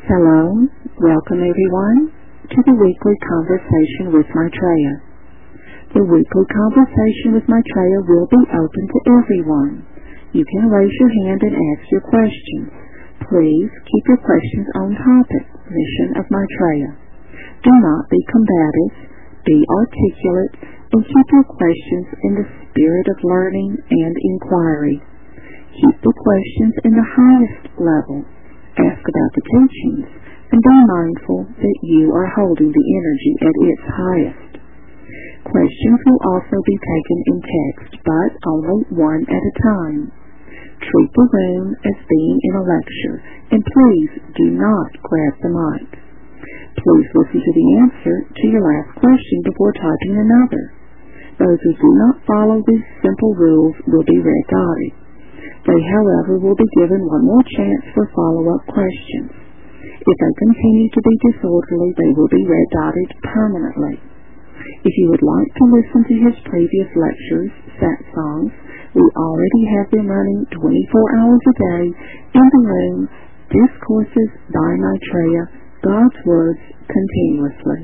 Hello, welcome everyone to the weekly conversation with Maitreya. The weekly conversation with Maitreya will be open to everyone. You can raise your hand and ask your questions. Please keep your questions on topic, mission of Maitreya. Do not be combative, be articulate, and keep your questions in the spirit of learning and inquiry. Keep the questions in the highest level. Ask about the teachings, and be mindful that you are holding the energy at its highest. Questions will also be taken in text, but only one at a time. Treat the room as being in a lecture, and please do not grab the mic. Please listen to the answer to your last question before typing another. Those who do not follow these simple rules will be red-dotted. They, however, will be given one more chance for follow-up questions. If they continue to be disorderly, they will be red-dotted permanently. If you would like to listen to his previous lectures, satsangs, we already have them running 24 hours a day in the room, Discourses by Maitreya, God's Words Continuously.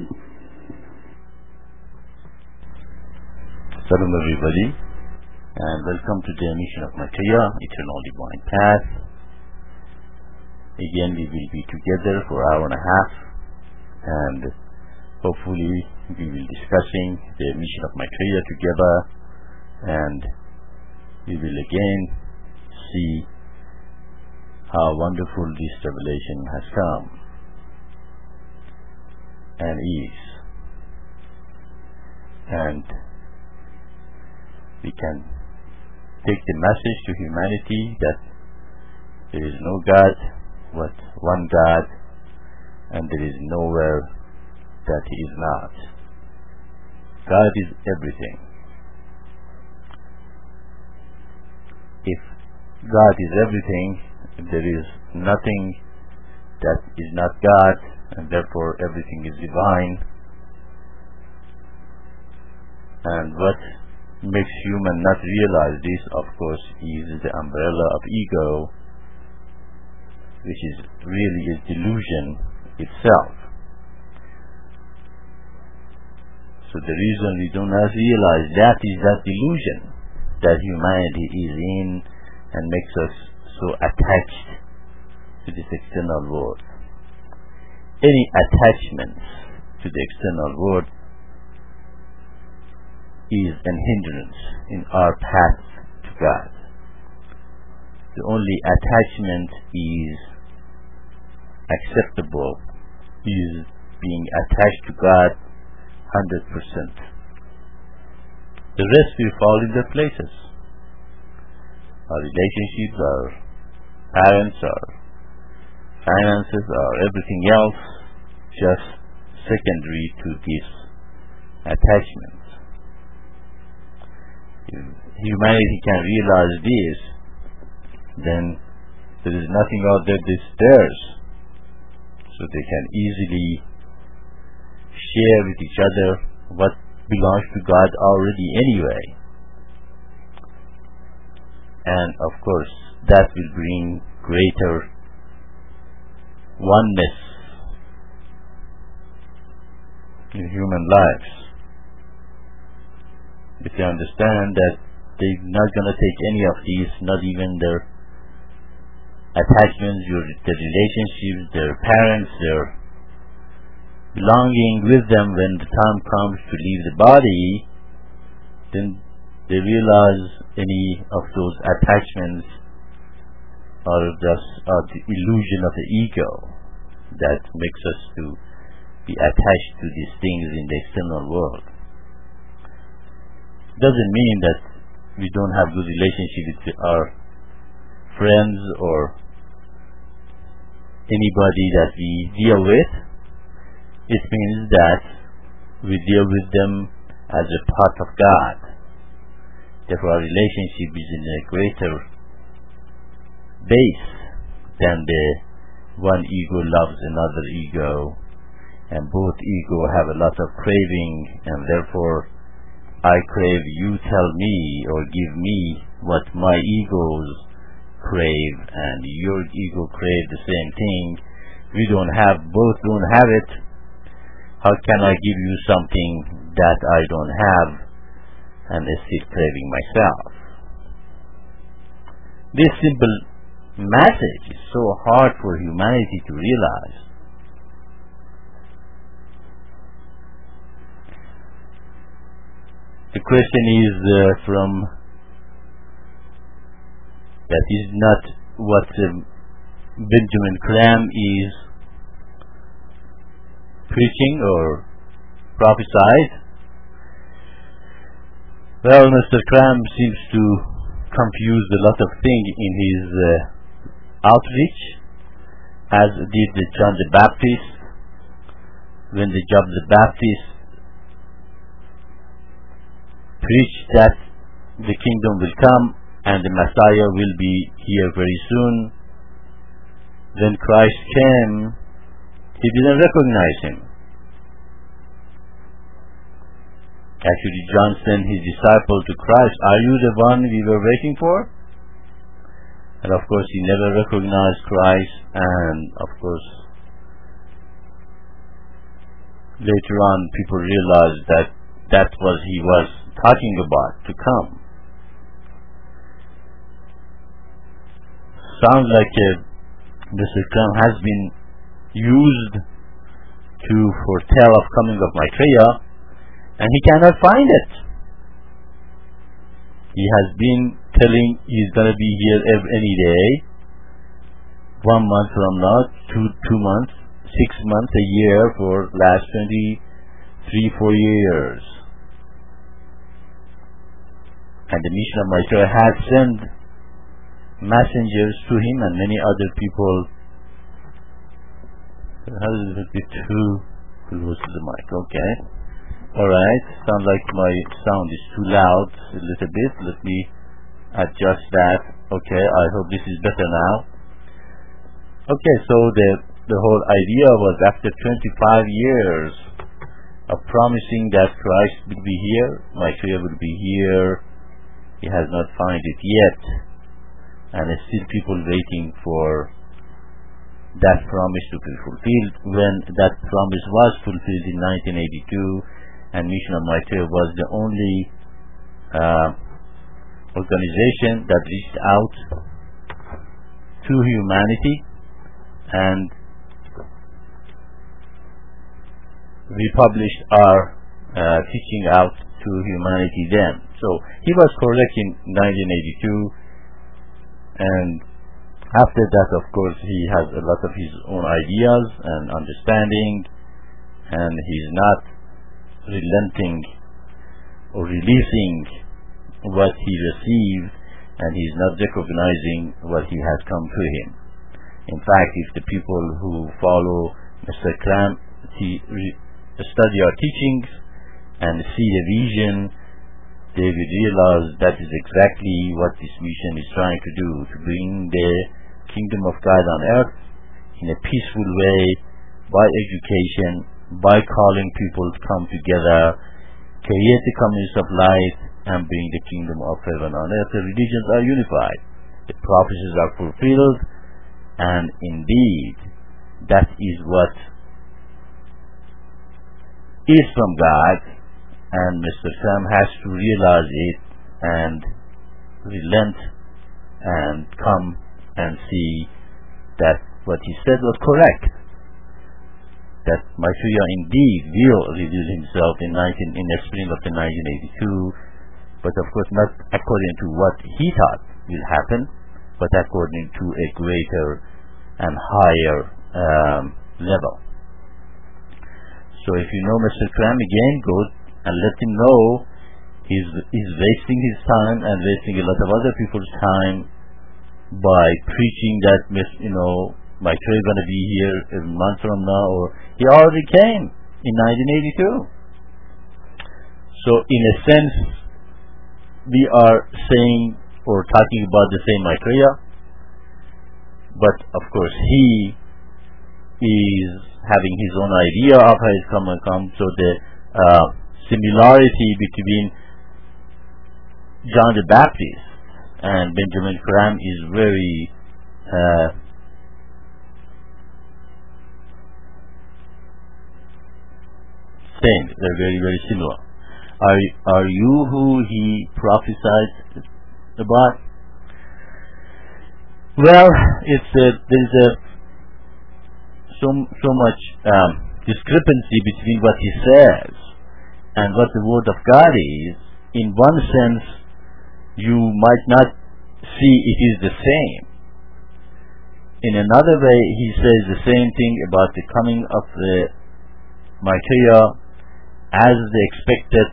Salam everybody, and welcome to the mission of Maitreya, Eternal Divine Path. Again, we will be together for an hour and a half, and hopefully we will be discussing the mission of Maitreya together, and we will again see how wonderful this revelation has come and is, and we can take the message to humanity that there is no God but one God, and there is nowhere that He is not. God is everything. If God is everything, there is nothing that is not God, and therefore everything is divine. And what makes human not realize this, of course, is the umbrella of ego, which is really a delusion itself. So the reason we do not realize that is that delusion that humanity is in and makes us so attached to this external world. Any attachment to the external world is an hindrance in our path to God. The only attachment is acceptable is being attached to God 100%. The rest will fall in their places. Our relationships, our parents, our finances, our everything else, just secondary to this attachment. If humanity can realize this, then there is nothing out there that's theirs. So they can easily share with each other what belongs to God already anyway. And of course, that will bring greater oneness in human lives. If they understand that they're not going to take any of these, not even their attachments, their relationships, their parents, their belonging with them when the time comes to leave the body, then they realize any of those attachments are just the illusion of the ego that makes us to be attached to these things in the external world. Doesn't mean that we don't have good relationship with our friends or anybody that we deal with. It means that we deal with them as a part of God. Therefore, our relationship is in a greater base than the one ego loves another ego, and both ego have a lot of craving, and therefore I crave, you tell me or give me what my egos crave, and your ego crave the same thing. we don't have, both don't have it, how can I give you something that I don't have and is still craving myself? This simple message is so hard for humanity to realize. The question is from that is not what Benjamin Graham is preaching or prophesied. Well, Mr. Graham seems to confuse a lot of things in his outreach, as did John the Baptist. When John the Baptist preached that the kingdom will come and the Messiah will be here very soon, when Christ came, he didn't recognize him. Actually, John sent his disciple to Christ, "Are you the one we were waiting for?" And of course, he never recognized Christ, and of course, later on, people realized that that was he was talking about to come. Sounds like Mr. Graham has been used to foretell of coming of Maitreya, and he cannot find it. He has been telling he's going to be here any day, 1 month from now, 2 months, 6 months, a year for last 23-4 years. And the mission of Maitreya has sent messengers to him and many other people. How does it be too close to the mic? Okay. Alright. Sounds like my sound is too loud a little bit. Let me adjust that. Okay. I hope this is better now. Okay. So the whole idea was after 25 years of promising that Christ will be here, Maitreya will be here, he has not found it yet. And there's still people waiting for that promise to be fulfilled. When that promise was fulfilled in 1982, and Mission of Maitreya was the only organization that reached out to humanity, and we published our teaching out to humanity then. So he was correct in 1982. And after that, of course, he has a lot of his own ideas and understanding, and he's not relenting or releasing what he received, and he's not recognizing what he has come to him. In fact, if the people who follow Mr. Graham study our teachings and see the vision, they will realize that is exactly what this mission is trying to do, to bring the kingdom of God on earth in a peaceful way, by education, by calling people to come together, create the communities of light, and bring the kingdom of heaven on earth. The religions are unified, the prophecies are fulfilled, and indeed, that is what is from God. And Mr. Sam has to realize it and relent and come and see that what he said was correct. That Maitreya indeed will reveal himself in the spring of the 1982, but of course not according to what he thought will happen, but according to a greater and higher level. So if you know Mr. Graham, again, go and let him know he's wasting his time and wasting a lot of other people's time by preaching that Maitreya is going to be here a month from now, or he already came in 1982. So in a sense, we are saying or talking about the same Maitreya, but of course he is having his own idea of how it's come and come. So the similarity between John the Baptist and Benjamin Graham is very same. They're very, very similar. Are you who he prophesied about? Well, there's so much discrepancy between what he says and what the Word of God is. In one sense, you might not see it is the same. In another way, he says the same thing about the coming of the Messiah as the expected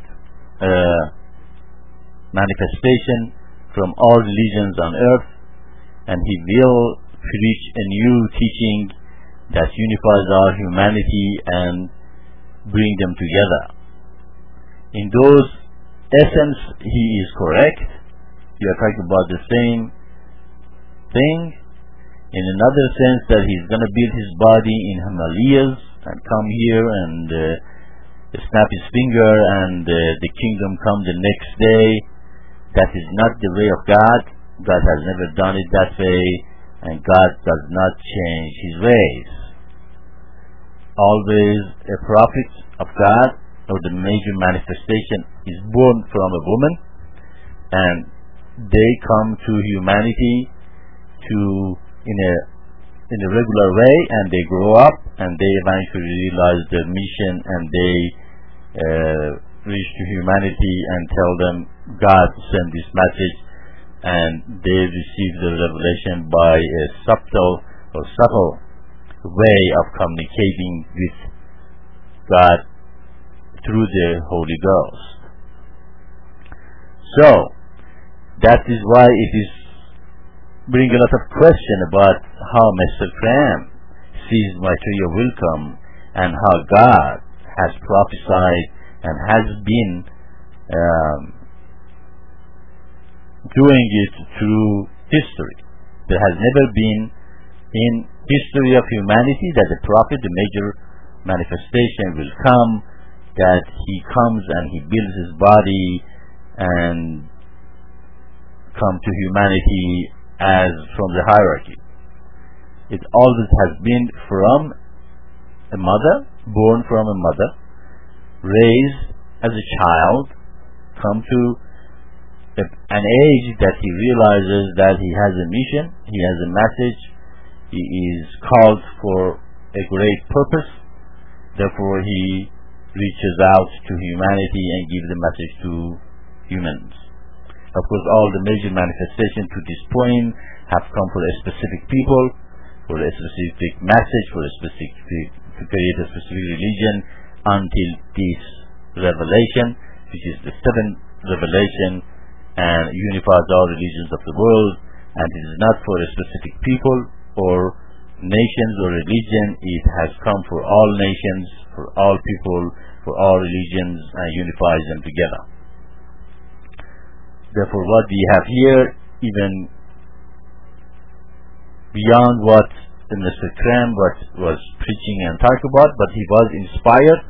manifestation from all religions on earth, and he will preach a new teaching that unifies our humanity and bring them together. In those essence, he is correct. We are talking about the same thing. In another sense, that he's going to build his body in Himalayas and come here and snap his finger and the kingdom come the next day. That is not the way of God. God has never done it that way, and God does not change his ways. Always a prophet of God, or the major manifestation, is born from a woman, and they come to humanity in a regular way, and they grow up, and they eventually realize their mission, and they reach to humanity and tell them God sent this message, and they receive the revelation by a subtle way of communicating with God through the Holy Ghost. So that is why it is bring a lot of question about how Mr. Cram sees Maitreya will come, and how God has prophesied and has been doing it through history. There has never been in history of humanity that the prophet, the major manifestation, will come, that he comes and he builds his body and come to humanity as from the hierarchy. It always has been from a mother, born from a mother, raised as a child, come to an age that he realizes that he has a mission, he has a message, he is called for a great purpose, therefore he reaches out to humanity and gives the message to humans. Of course, all the major manifestations to this point have come for a specific people, for a specific message, to create a specific religion, until this revelation, which is the seventh revelation, and unifies all religions of the world, and it is not for a specific people or nations or religion. It has come for all nations, for all people, for all religions, and unifies them together. Therefore, what we have here, even beyond what Mr. Cram was preaching and talking about, but he was inspired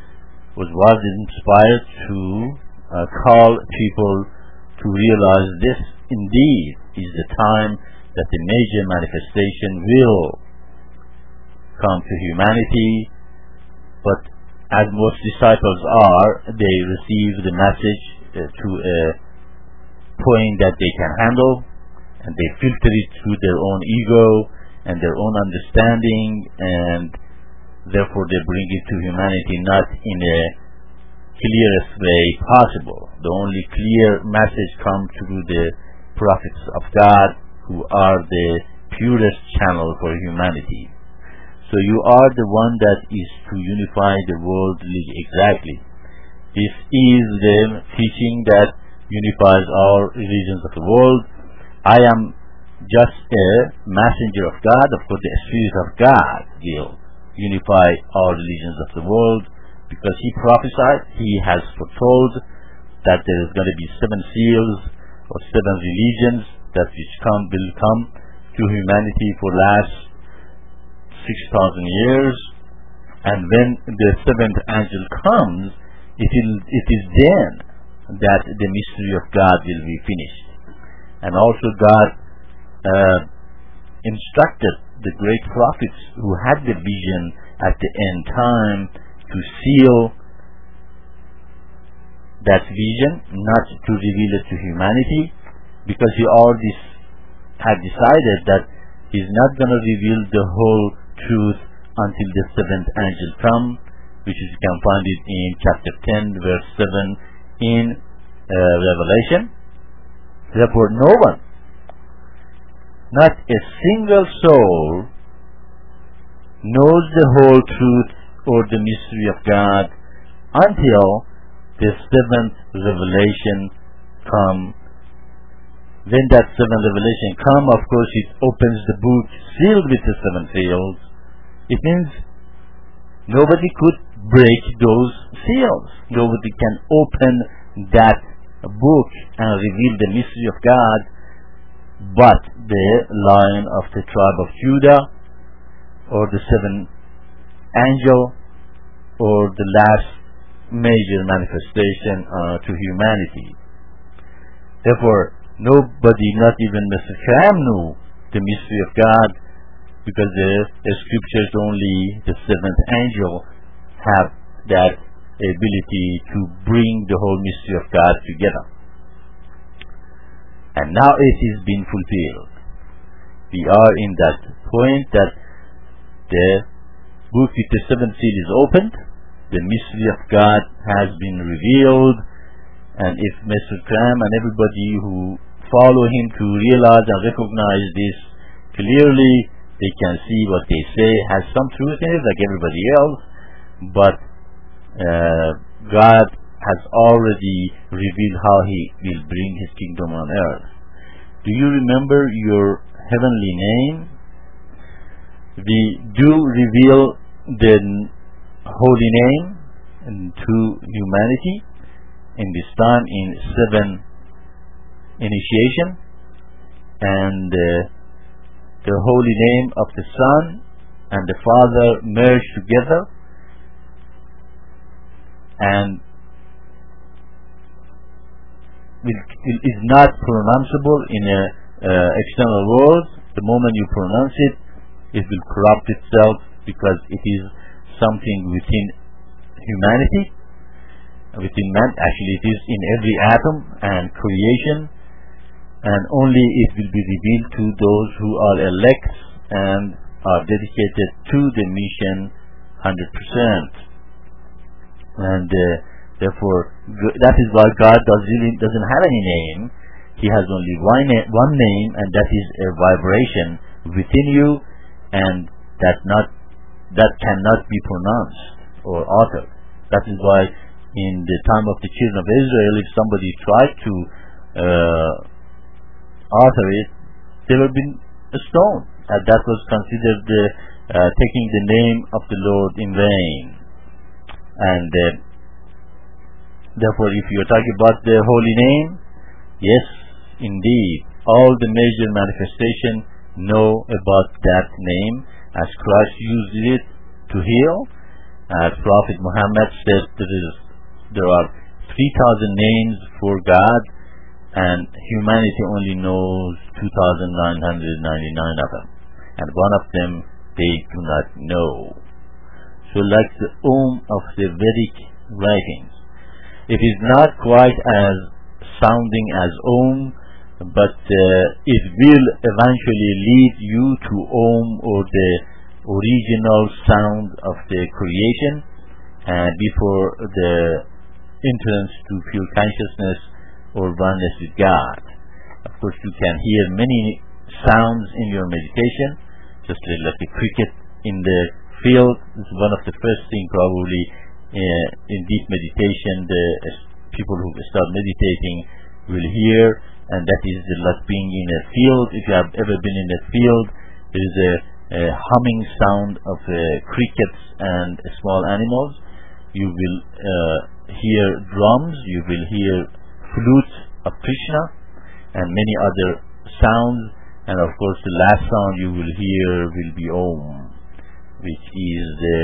to call people to realize this indeed is the time that the major manifestation will come to humanity. But as most disciples are, they receive the message to a point that they can handle, and they filter it through their own ego and their own understanding, and therefore they bring it to humanity not in a clearest way possible. The only clear message comes through the prophets of God, who are the purest channel for humanity. So you are the one that is to unify the world exactly. This is the teaching that unifies all religions of the world. I am just a messenger of God. Of course, the Spirit of God will unify all religions of the world, because he prophesied, he has foretold that there is going to be 7 seals or 7 religions that will come to humanity for last 6,000 years, and when the 7th angel comes, it is then that the mystery of God will be finished. And also God instructed the great prophets who had the vision at the end time to seal that vision, not to reveal it to humanity, because he already had decided that he's not going to reveal the whole truth until the seventh angel comes, which is you can find it in chapter 10 verse 7 in Revelation. Therefore no one, not a single soul, knows the whole truth or the mystery of God until the seventh revelation comes. When that seventh revelation comes, of course, it opens the book sealed with the seven seals. It means nobody could break those seals. Nobody can open that book and reveal the mystery of God but the Lion of the tribe of Judah, or the seventh angel, or the last major manifestation to humanity. Therefore, nobody, not even Mr. Karam, knew the mystery of God, because the scriptures, only the seventh angel have that ability to bring the whole mystery of God together. And now it is being fulfilled. We are in that point that the book with the seventh seal is opened, the mystery of God has been revealed, and if Mr. Karam and everybody who follow him to realize and recognize this clearly, they can see what they say has some truth in it like everybody else, but God has already revealed how he will bring his kingdom on earth. Do you remember your heavenly name? We do reveal the holy name to humanity in this time in 7 initiation, and the holy name of the Son and the Father merged together, and is not pronounceable in a external world. The moment you pronounce it, it will corrupt itself, because it is something within humanity, within man. Actually, it is in every atom and creation, and only it will be revealed to those who are elect and are dedicated to the mission 100%. And therefore, that is why God doesn't have any name. He has only one name, and that is a vibration within you, and that cannot be pronounced or uttered. That is why in the time of the children of Israel, if somebody tried to utter it, they would be stoned, and that was considered taking the name of the Lord in vain. And therefore, if you are talking about the holy name, yes, indeed, all the major manifestations know about that name, as Christ used it to heal. As Prophet Muhammad said, there are 3,000 names for God, and humanity only knows 2,999 of them, and one of them they do not know. So like the of the Vedic writings, it is not quite as sounding as but it will eventually lead you to or the original sound of the creation, before the entrance to pure consciousness or oneness with God. Of course, you can hear many sounds in your meditation, just like the cricket in the field. This is one of the first things probably in deep meditation the people who start meditating will hear, and that is like being in a field. If you have ever been in a field, there is a humming sound of crickets and small animals. You will hear drums, you will hear flutes of Krishna, and many other sounds, and of course the last sound you will hear will be Om, which is the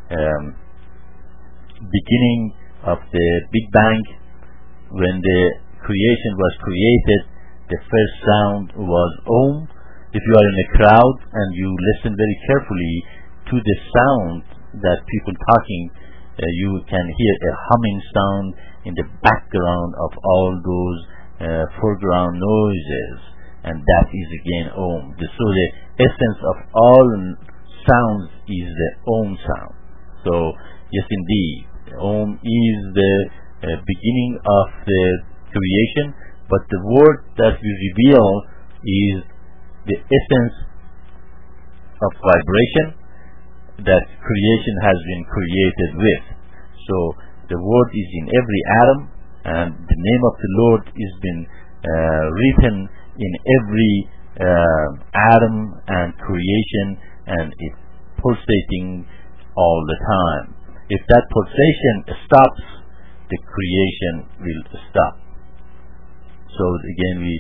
beginning of the Big Bang. When the creation was created, the first sound was Om. If you are in a crowd and you listen very carefully to the sound that people talking you can hear a humming sound in the background of all those foreground noises, and that is again Om. So the essence of all sounds is the Om sound. So yes, indeed, Om is the beginning of the creation, but the word that we reveal is the essence of vibration that creation has been created with. So the word is in every atom, and the name of the Lord is been written in every atom and creation, and it's pulsating all the time. If that pulsation stops, the creation will stop. So again, we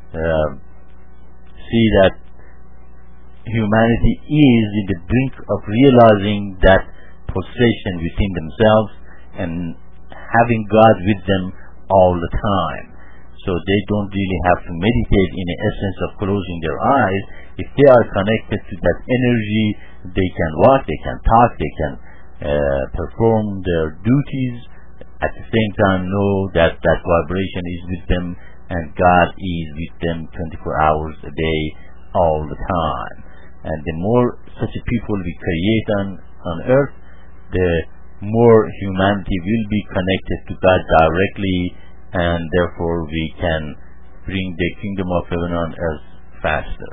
see that humanity is in the brink of realizing that pulsation within themselves and having God with them all the time. So they don't really have to meditate in the essence of closing their eyes. If they are connected to that energy, they can walk, they can talk, they can perform their duties. At the same time, know that that vibration is with them and God is with them 24 hours a day, all the time. And the more such people we create on earth, the more humanity will be connected to God directly, and therefore we can bring the kingdom of heaven on earth faster.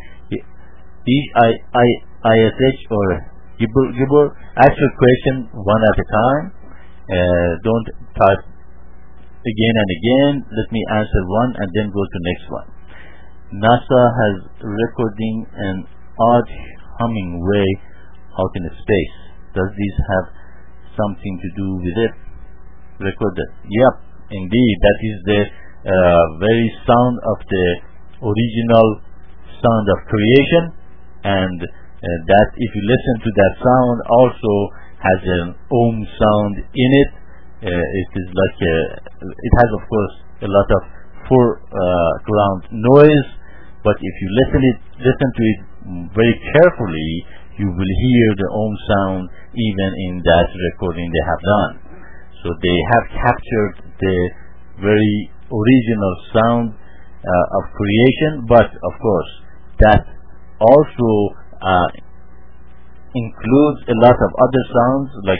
ISH or Gibor, ask your question one at a time. Don't type again and again. Let me answer one and then go to next one. NASA has recording an odd humming way out in space. Does this have something to do with it? Recorded. Yep, indeed. That is the very sound of the original sound of creation, and that if you listen to that sound also has an Om sound in it. It is like it has of course a lot of foreground noise, but if you listen to it very carefully, you will hear the Om sound even in that recording they have done. So they have captured the very original sound of creation, but of course that also includes a lot of other sounds like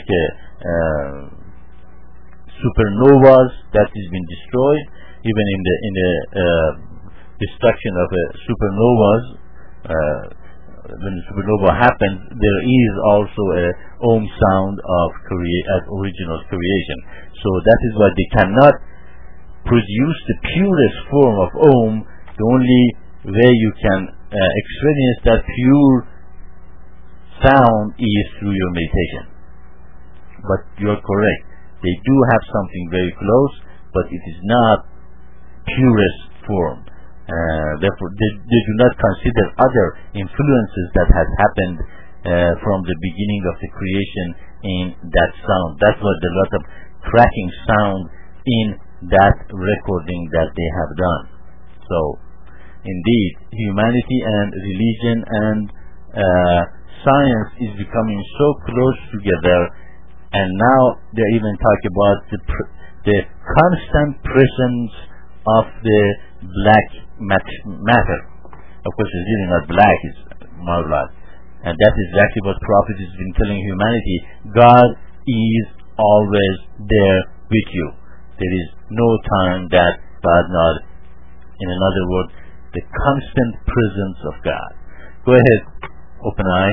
supernovas that has been destroyed. Even in the destruction of supernovas, when the supernova happens, there is also a Om sound of original creation. So that is why they cannot produce the purest form of Om. The only way you can experience that pure sound is through your meditation. But you are correct. They do have something very close, but it is not purest form. Therefore, they do not consider other influences that has happened from the beginning of the creation in that sound. That's why there are a lot of cracking sound in that recording that they have done. So, indeed, humanity and religion and science is becoming so close together, and now they even talk about the constant presence of the black matter. Of course, it's really not black; it's marvelous, and that is exactly what Prophet has been telling humanity. God is always there with you. There is no time that God not. In another word, the constant presence of God. Go ahead, open eye.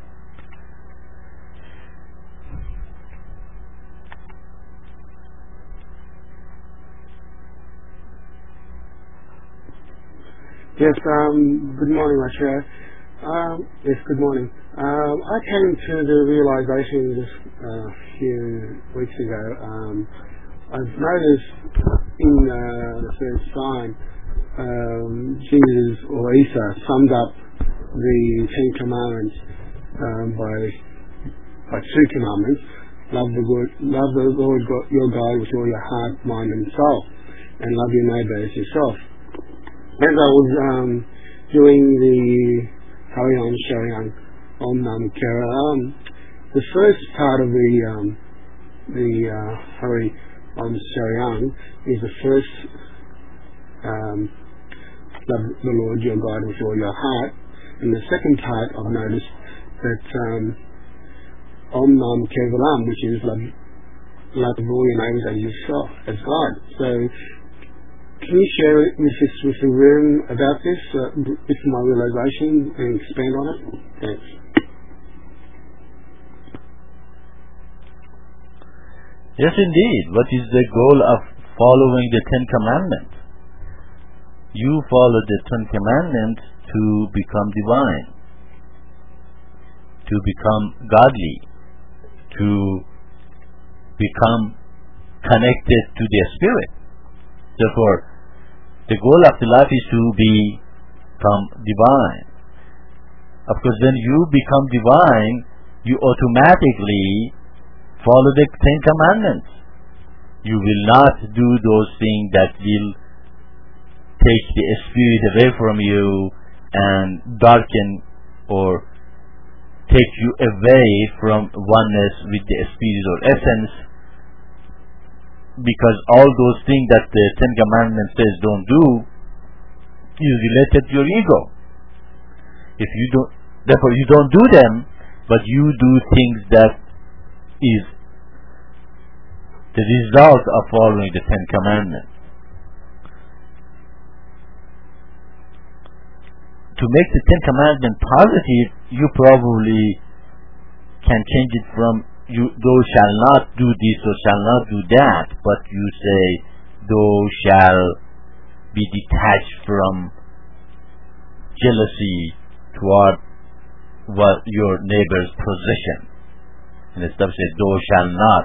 Yes, good morning, Maitreya. Yes, good morning. I came to the realization just a few weeks ago. I've noticed in the first sign, Jesus or Isa summed up the Ten Commandments by two commandments: love the Lord your God with all your heart, mind, and soul, and love your neighbour as yourself. As I was doing the Harion Sharion Om Namah Kara, the first part of the the Hari Om Shariang is the first love the Lord your God with all your heart, and the second part I've noticed that Om Nam Kevalam, which is love all your neighbours as yourself, as God. So can you share with the room about this, with my realisation, and expand on it? Thanks. Yes, indeed. What is the goal of following the Ten Commandments? You follow the Ten Commandments to become divine, to become godly, to become connected to the Spirit. Therefore, the goal of the life is to become divine. Of course, when you become divine, you automatically follow the Ten Commandments. You will not do those things that will take the Spirit away from you and darken or take you away from oneness with the Spirit or essence, because all those things that the Ten Commandments says don't do is related to your ego. If you don't, therefore you don't do them, but you do things that is the result of following the Ten Commandments. To make the Ten Commandments positive, you probably can change it from thou shall not do this or shall not do that, but you say thou shall be detached from jealousy toward what your neighbor's possession. And instead of saying thou shall not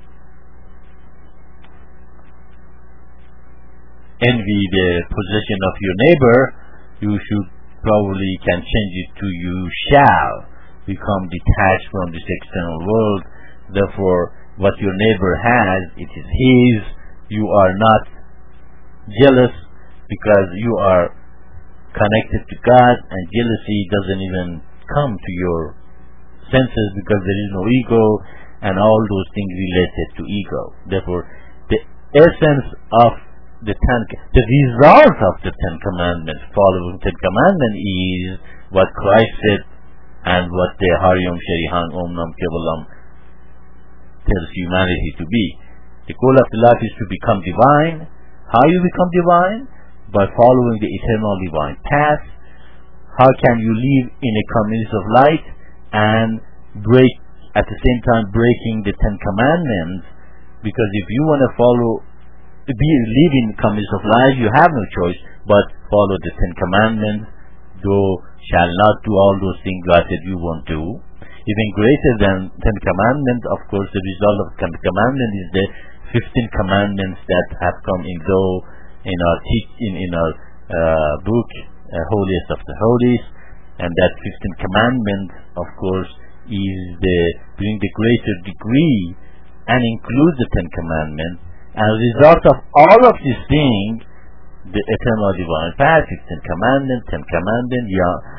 envy the possession of your neighbor, you should probably can change it to you shall become detached from this external world. Therefore, what your neighbor has, it is his. You are not jealous because you are connected to God, and jealousy doesn't even come to your senses because there is no ego and all those things related to ego. Therefore, the essence of the result of the Ten Commandments, following Ten Commandments, is what Christ said and what the Hari Om Sharihang Om Nam Kevalam tells humanity to be. The goal of the life is to become divine. How you become divine? By following the eternal divine path. How can you live in a community of light and break, at the same time breaking the Ten Commandments? Because if you want to live in community of light, you have no choice but follow the Ten Commandments. Thou shall not do all those things God said you won't do. Even greater than Ten Commandments, of course, the result of Ten Commandments is the 15 commandments that have come in our book, Holiest of the Holies, and that 15 commandments, of course, is bring the greater degree and includes the Ten Commandments. And as a result of all of these things, the eternal divine path, 15 commandments, 10 commandments,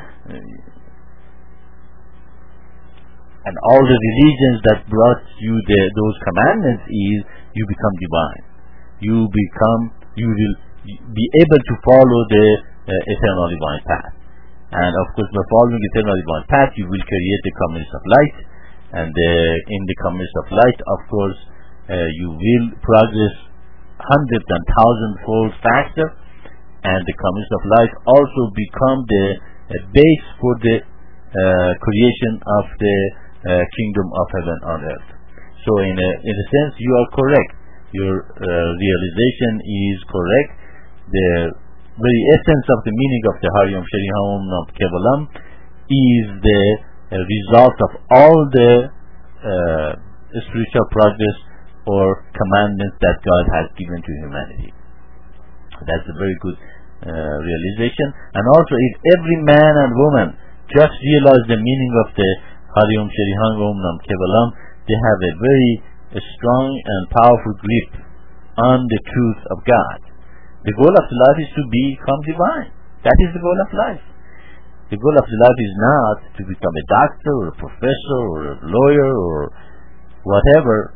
and all the religions that brought you those commandments is you become divine. You will be able to follow the eternal divine path. And of course, by following the eternal divine path, you will create the community of light. And in the community of light, of course, you will progress 100 and 1,000-fold faster, and the community of light also become the base for the creation of the kingdom of heaven on earth. So in a sense, you are correct. Your realization is correct. The very essence of the meaning of the Hari Om Sharihang Om Nam Kevalam is the result of all the spiritual progress or commandments that God has given to humanity. That's a very good realization. And also, if every man and woman just realize the meaning of the Hari Om Sharihang Om Nam Kevalam, they have a very strong and powerful grip on the truth of God. The goal of the life is to become divine. That is the goal of life. The goal of the life is not to become a doctor or a professor or a lawyer or whatever.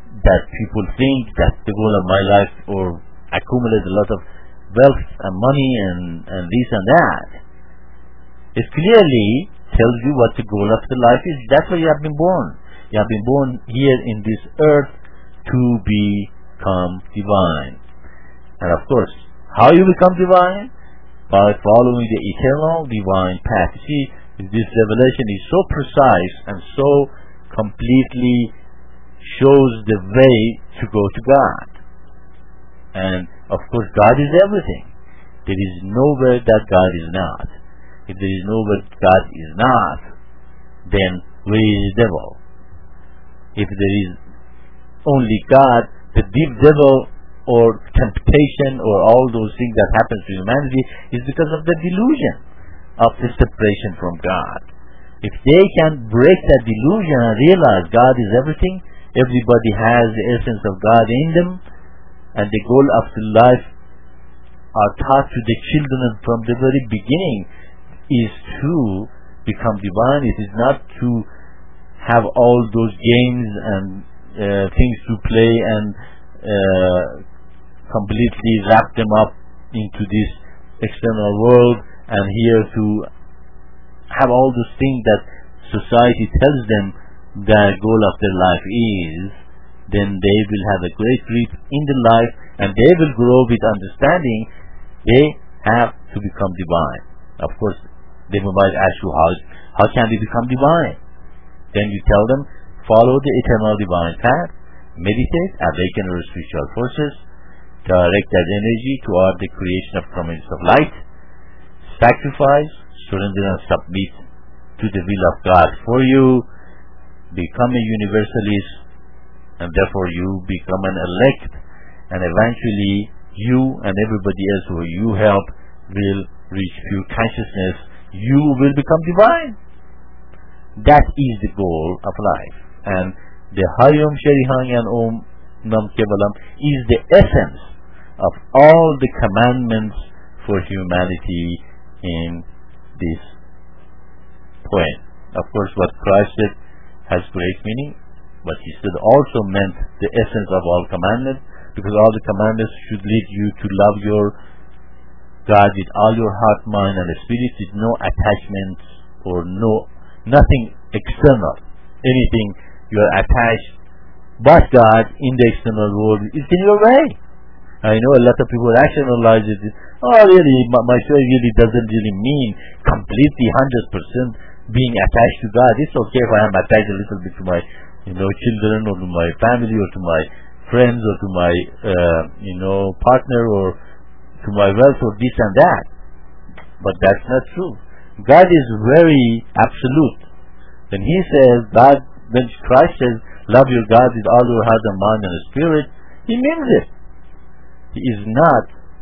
that people think that the goal of my life or accumulate a lot of wealth and money and this and that. It clearly tells you what the goal of the life is. That's why you have been born. You have been born here in this earth to become divine. And of course, how you become divine? By following the eternal divine path. You see, this revelation is so precise and so completely shows the way to go to God. And of course, God is everything. There is nowhere that God is not. If there is nowhere God is not, then where is the devil? If there is only God, the deep devil or temptation or all those things that happens to humanity is because of the delusion of the separation from God. If they can break that delusion and realize God is everything, everybody has the essence of God in them, and the goal of the life are taught to the children from the very beginning is to become divine. It is not to have all those games and things to play and completely wrap them up into this external world, and here to have all those things that society tells them the goal of their life is. Then they will have a great grip in the life, and they will grow with understanding they have to become divine. Of course, they might ask you, how can we become divine? Then you tell them, follow the eternal divine path, meditate, awaken your spiritual forces, direct that energy toward the creation of communities of light, sacrifice, surrender and submit to the will of God for you, become a universalist, and therefore you become an elect, and eventually you and everybody else who you help will reach pure consciousness. You will become divine. That is the goal of life. And the Hari Om Shri Hari and Om Nam Kevalam is the essence of all the commandments for humanity in this poem. Of course, what Christ said has great meaning, but he said also meant the essence of all commandments, because all the commandments should lead you to love your God with all your heart, mind, and spirit, with no attachments or nothing external. Anything you are attached but God in the external world is in your way. I know a lot of people rationalize it. Oh, really, my choice really doesn't really mean completely 100% being attached to God. It's okay if I am attached a little bit to my children, or to my family, or to my friends, or to my partner, or to my wealth, or this and that. But that's not true. God is very absolute. When he says God, when Christ says love your God with all your heart and mind and spirit, he means it. He is not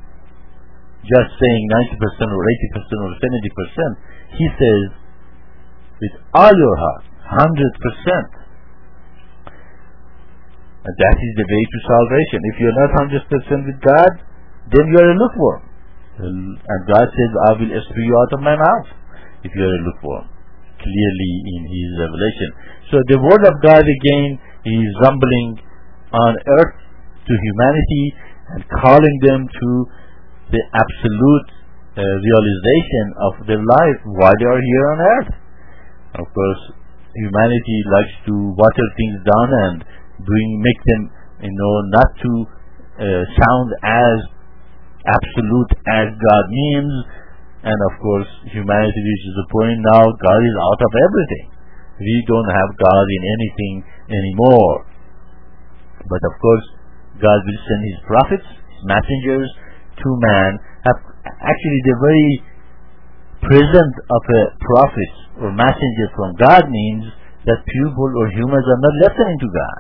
just saying 90% or 80% or 70%. He says with all your heart, 100%. And that is the way to salvation. If you are not 100% with God, then you are a lukewarm. And God says, I will spew you out of my mouth if you are a lukewarm. Clearly in his revelation. So the word of God again is rumbling on earth to humanity and calling them to the absolute realization of their life while they are here on earth. Of course, humanity likes to water things down and make them not to sound as absolute as God means. And of course, humanity reaches a point now God is out of everything. We don't have God in anything anymore. But of course, God will send his prophets, his messengers to man. Actually, the very presence of a prophet or messenger from God means that people or humans are not listening to God.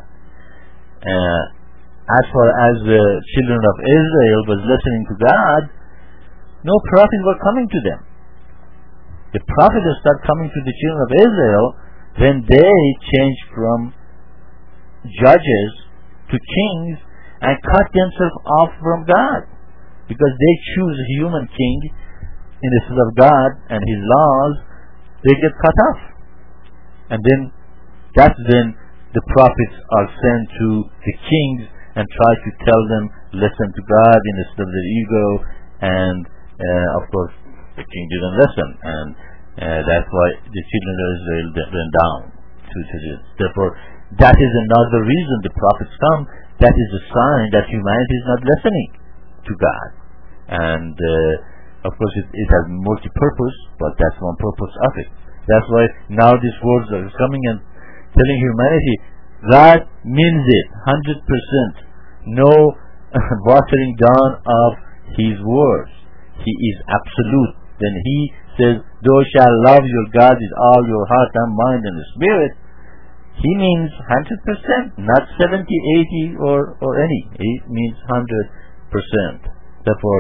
As far as the children of Israel was listening to God, no prophets were coming to them. The prophets start coming to the children of Israel when they change from judges to kings and cut themselves off from God, because they choose a human king instead of God and his laws. They get cut off, and then that's when the prophets are sent to the kings and try to tell them, listen to God instead of their ego, and of course the king didn't listen, and that's why the children of Israel went down to this. Therefore, that is another reason the prophets come. That is a sign that humanity is not listening to God. And of course it has multi-purpose, but that's one purpose of it. That's why now these words are coming and telling humanity, God means it, 100%. No watering down of His words. He is absolute. When He says, thou shalt love your God with all your heart and mind and spirit, He means 100%, not 70, 80 or any. He means 100%. Therefore,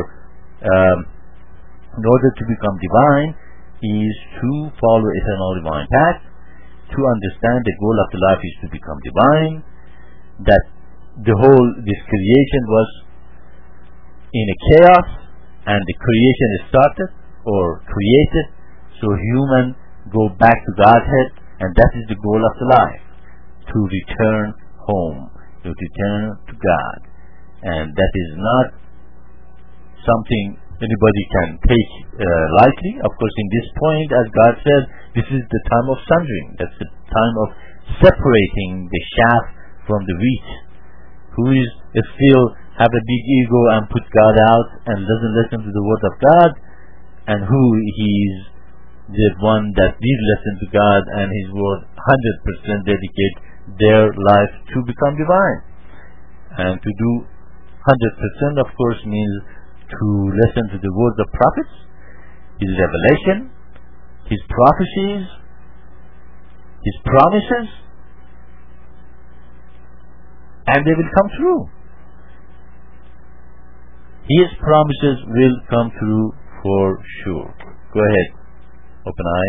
in order to become divine is to follow eternal divine path, to understand the goal of the life is to become divine, that this creation was in a chaos and the creation started or created, so human go back to Godhead, and that is the goal of the life, to return home, to return to God. And that is not something anybody can take lightly. Of course, in this point, as God said, this is the time of sundering. That's the time of separating the chaff from the wheat. Who is still have a big ego and put God out and doesn't listen to the word of God, and who is the one that did listen to God and His word 100% dedicate their life to become divine. And to do 100% of course means to listen to the words of prophets, His revelation, His prophecies, His promises, and they will come true. His promises will come true for sure. Go ahead, open eye.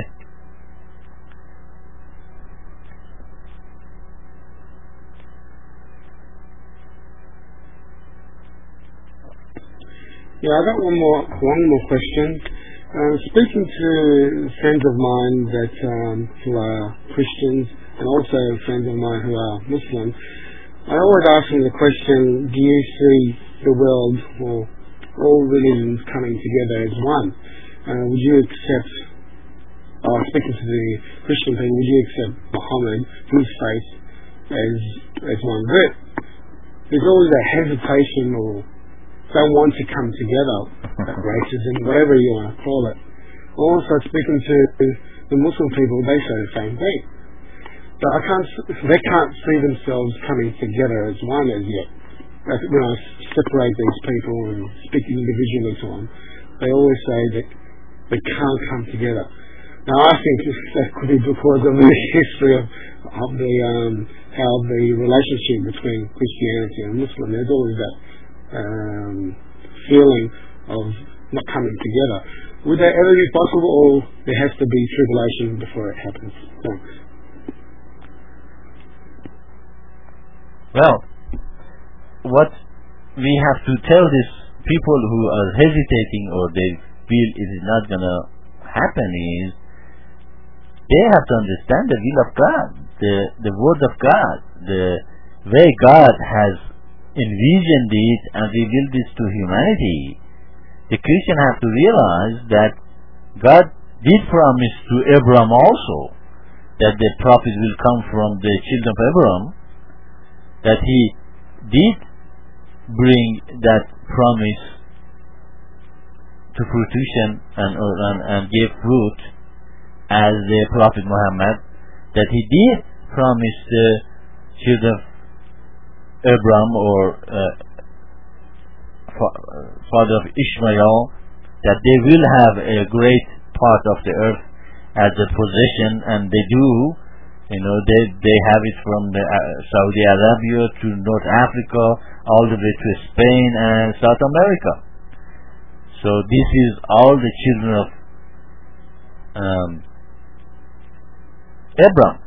Yeah, I got one more question. Speaking to friends of mine that who are Christians and also friends of mine who are Muslim, I always ask them the question: do you see the world or all religions coming together as one? Would you accept, speaking to the Christian people, would you accept Muhammad, his faith, as one group? There's always a hesitation or don't want to come together, racism, whatever you want to call it. Also speaking to the Muslim people, they say the same thing. But they can't see themselves coming together as one as yet. When I separate these people and speak individually to them, they always say that they can't come together. Now I think that could be because of the history of how the relationship between Christianity and Muslim. There's always that feeling of not coming together. Would that ever be possible, or there has to be tribulation before it happens? Thanks. Well, what we have to tell these people who are hesitating or they feel it is not going to happen is they have to understand the will of God, the word of God, the way God has envisioned it and revealed this to humanity. The Christian have to realize that God did promise to Abraham also that the prophet will come from the children of Abraham, that He did bring that promise to fruition and gave fruit as the Prophet Muhammad, that He did promise the children of Abraham or father of Ishmael that they will have a great part of the earth as a possession, and they do. They have it from the Saudi Arabia to North Africa, all the way to Spain and South America. So this is all the children of Abraham.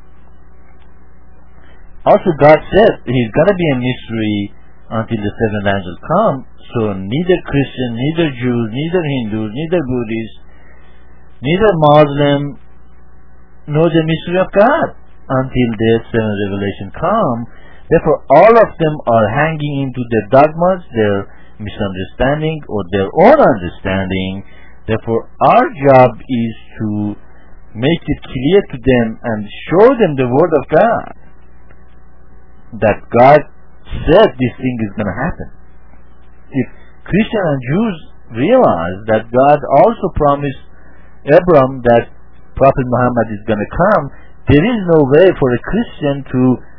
Also God said He's going to be a mystery until the seventh angel come. So neither Christian, neither Jews, neither Hindus, neither Buddhists, neither Muslim know the mystery of God. until their seventh revelation come. Therefore, all of them are hanging into their dogmas, their misunderstanding, or their own understanding. Therefore, our job is to make it clear to them and show them the Word of God, that God said this thing is going to happen. If Christians and Jews realize that God also promised Abraham that Prophet Muhammad is going to come, there is no way for a Christian to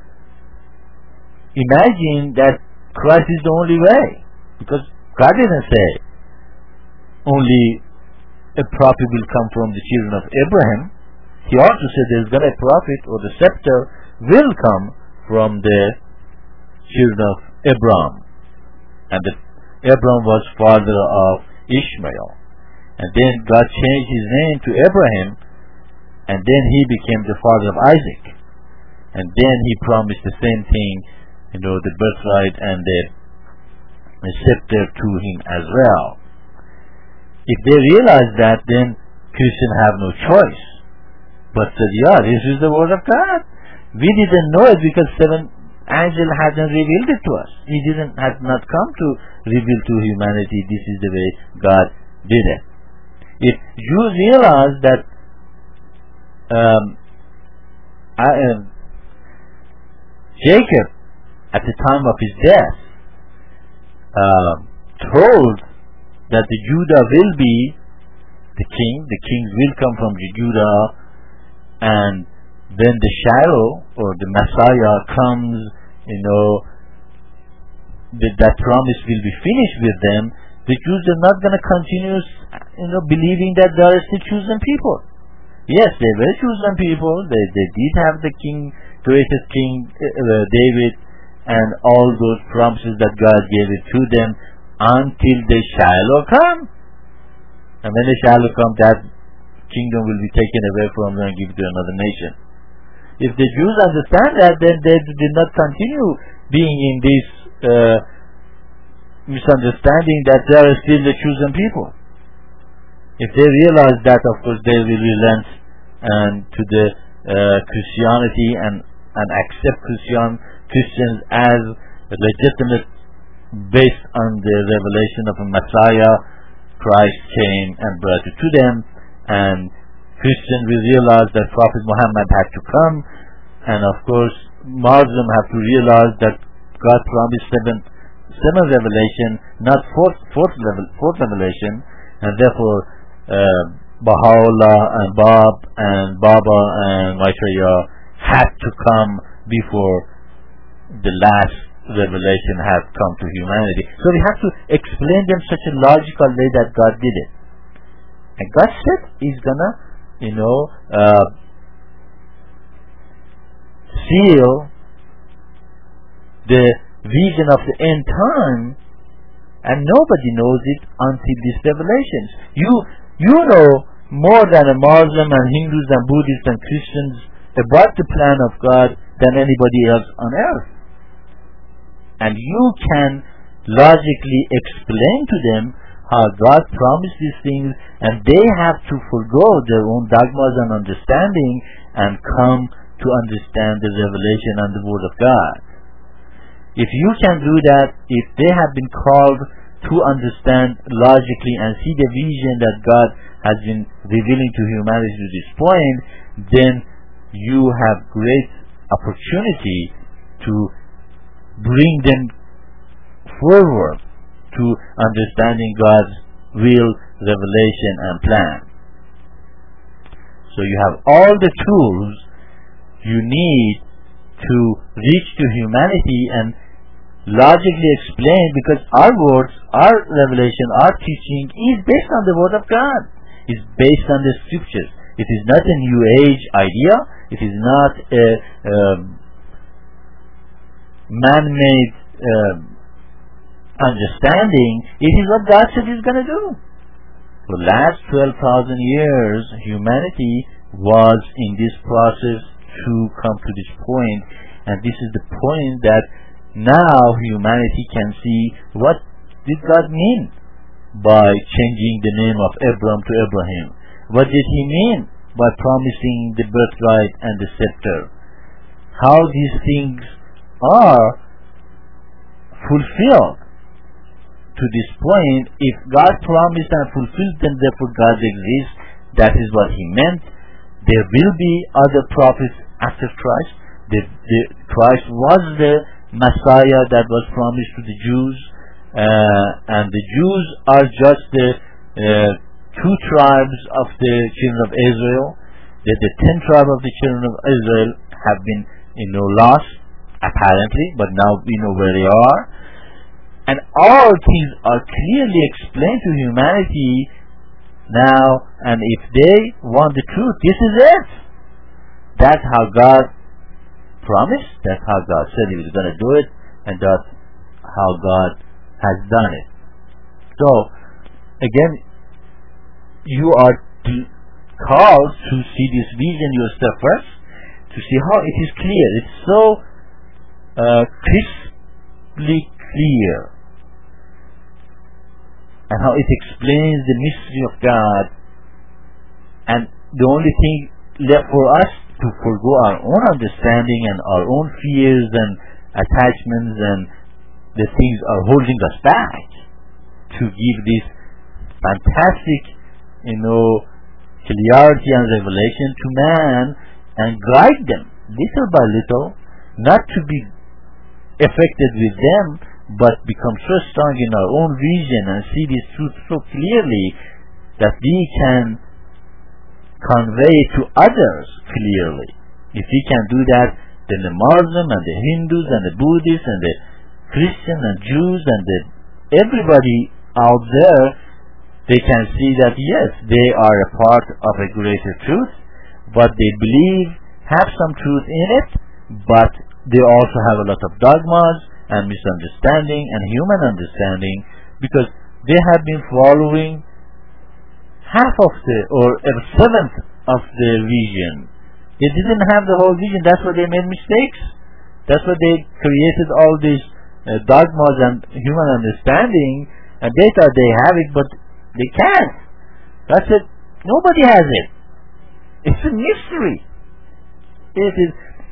imagine that Christ is the only way, because God didn't say only a prophet will come from the children of Abraham. He also said there is going to be a prophet, or the scepter will come from the children of Abraham, and that Abraham was father of Ishmael, and then God changed his name to Abraham, and then he became the father of Isaac, and then he promised the same thing, the birthright and the scepter to him as well. If they realize that, then Christians have no choice but said, yeah, this is the Word of God. We didn't know it because seven angel hadn't revealed it to us. He had not come to reveal to humanity this is the way God did it. If Jews realize that Jacob, at the time of his death, told that the Judah will be the kings will come from Judah, and when the Shiloh or the Messiah comes, that promise will be finished with them. The Jews are not going to continue, believing that they are still chosen people. Yes, they were chosen people. They did have the greatest king, David, and all those promises that God gave it to them until the Shiloh come. And when the Shiloh come, that kingdom will be taken away from them and given to another nation. If the Jews understand that, then they did not continue being in this misunderstanding that they are still the chosen people. If they realize that, of course, they will relent to the Christianity and accept Christians as legitimate based on the revelation of a Messiah. Christ came and brought it to them, and Christians will realize that Prophet Muhammad had to come, and of course Muslims have to realize that God promised seventh revelation, not fourth revelation, and therefore Baha'u'llah and Baba and Maitreya had to come before the last revelation had come to humanity. So we have to explain them such a logical way that God did it. And God said He's gonna, seal the vision of the end time, and nobody knows it until these revelations. You know more than a Muslim and Hindus and Buddhists and Christians about the plan of God than anybody else on earth. And you can logically explain to them how God promised these things, and they have to forgo their own dogmas and understanding and come to understand the revelation and the Word of God. If you can do that, if they have been called to understand logically and see the vision that God has been revealing to humanity to this point, then you have great opportunity to bring them forward to understanding God's will, revelation, and plan. So you have all the tools you need to reach to humanity and logically explain, because our words, our revelation, our teaching is based on the Word of God. It's based on the Scriptures. It is not a New Age idea. It is not a man-made understanding. It is what God said He's going to do. For the last 12,000 years, humanity was in this process to come to this point, and this is the point that now humanity can see what did God mean by changing the name of Abram to Abraham. What did He mean by promising the birthright and the scepter? how these things are fulfilled to this point. If God promised and fulfilled them, therefore God exists. That is what He meant. There will be other prophets after Christ. Christ was the Messiah that was promised to the Jews, and the Jews are just the two tribes of the children of Israel. The 10 tribes of the children of Israel have been lost, apparently, but now we know where they are. And all things are clearly explained to humanity now, and if they want the truth, this is it. That's how God promised, that's how God said He was going to do it, and that's how God has done it. So, again, you are called to see this vision yourself first, to see how it is clear. It's so crisply clear, and how it explains the mystery of God. And the only thing left for us to forgo our own understanding and our own fears and attachments and the things are holding us back, to give this fantastic clarity and revelation to man and guide them little by little, not to be affected with them, but become so strong in our own vision and see this truth so clearly that we can convey to others clearly. If we can do that, then the Muslim and the Hindus and the Buddhists and the Christian and Jews and everybody out there, they can see that yes, they are a part of a greater truth, but they believe, have some truth in it, but they also have a lot of dogmas and misunderstanding and human understanding, because they have been following half of or a seventh of the vision. They didn't have the whole vision. That's why they made mistakes. That's why they created all these dogmas and human understanding, and they thought they have it, but they can't. That's it. Nobody has it. It's a mystery. It is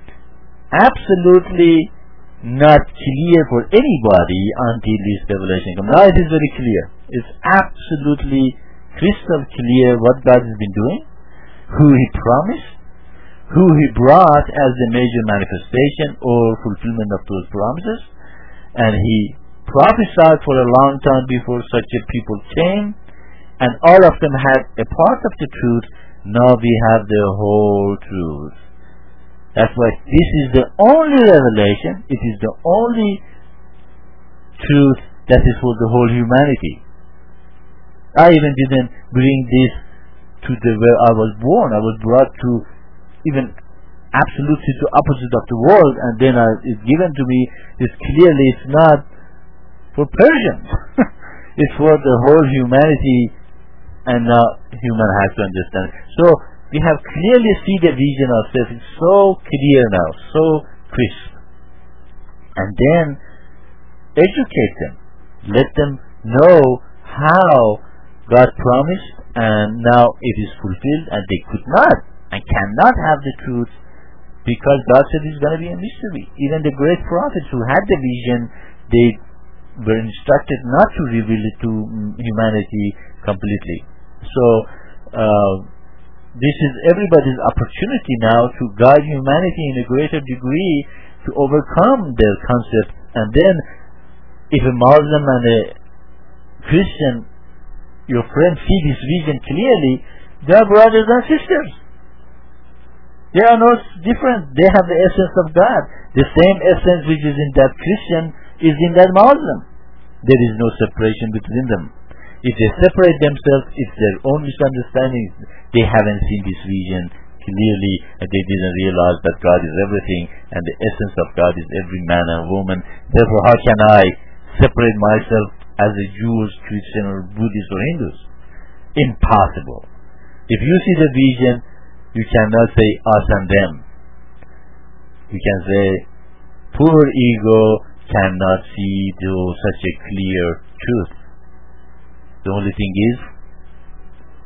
absolutely not clear for anybody until this revelation comes. Now it is very clear. It's absolutely crystal clear what God has been doing, who He promised, who He brought as the major manifestation or fulfillment of those promises, and He prophesied for a long time before such a people came, and all of them had a part of the truth. Now we have the whole truth. That's why this is the only revelation, it is the only truth that is for the whole humanity. I even didn't bring this to where I was born. I was brought to even absolutely the opposite of the world, and then it's given to me. It's clearly, it's not for Persians. It's for the whole humanity, and human has to understand. So we have clearly see the vision ourselves. It's so clear now, so crisp. And then educate them, let them know how God promised, and now it is fulfilled, and they could not and cannot have the truth, because God said it's going to be a mystery. Even the great prophets who had the vision, they were instructed not to reveal it to humanity completely. So this is everybody's opportunity now to guide humanity in a greater degree to overcome their concept. And then if a Muslim and a Christian, your friends, see this vision clearly, they are brothers and sisters. They are not different. They have the essence of God. The same essence which is in that Christian is in that Muslim. There is no separation between them. If they separate themselves, it's their own misunderstanding. They haven't seen this vision clearly, and they didn't realize that God is everything, and the essence of God is every man and woman. Therefore, how can I separate myself as a Jew, Christian, or Buddhist, or Hindus? Impossible. If you see the vision, you cannot say us and them. You can say, poor ego cannot see such a clear truth. The only thing is,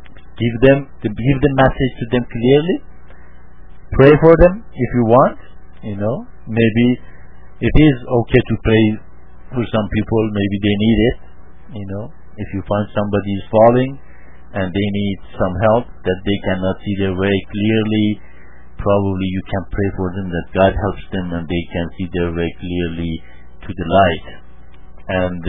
give the message to them clearly. Pray for them if you want, Maybe it is okay to pray for some people. Maybe they need it. If you find somebody is falling and they need some help, that they cannot see their way clearly, probably you can pray for them that God helps them and they can see their way clearly to the light. And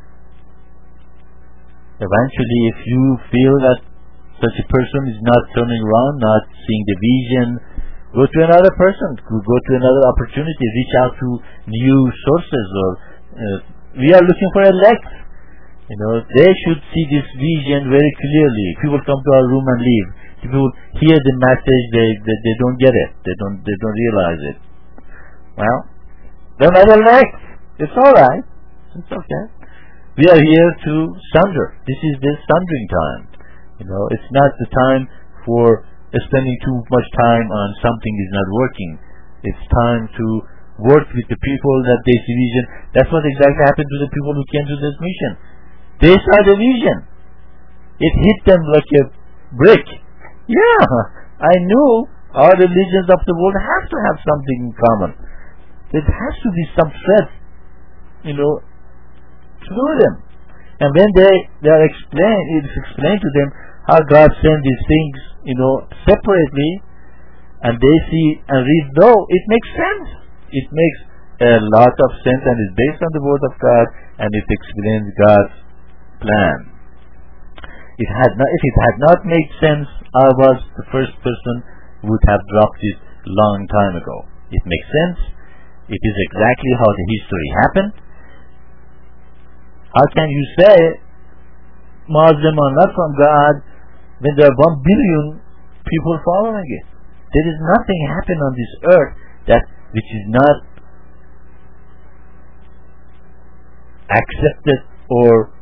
eventually, if you feel that such a person is not turning around, not seeing the vision, go to another person, go to another opportunity, reach out to new sources. Or we are looking for elect. They should see this vision very clearly. People come to our room and leave. People hear the message, they don't get it. They don't realize it. Well, they're not elect. It's all right. It's okay. We are here to sunder. This is the sundering time. It's not the time for spending too much time on something is not working. It's time to work with the people that they see vision. That's what exactly happened to the people who came to this mission. They saw the vision. It hit them like a brick. Yeah, I knew all religions of the world have to have something in common. There has to be some thread, through them. And when it's explained to them how God sent these things, separately, and they see and read, no, it makes sense. It makes a lot of sense and is based on the Word of God, and it explains God's plan. If it had not made sense, I was the first person who would have dropped it long time ago. It makes sense. It is exactly how the history happened. How can you say Muslims are not from God when there are 1 billion people following it? There is nothing happen on this earth which is not accepted or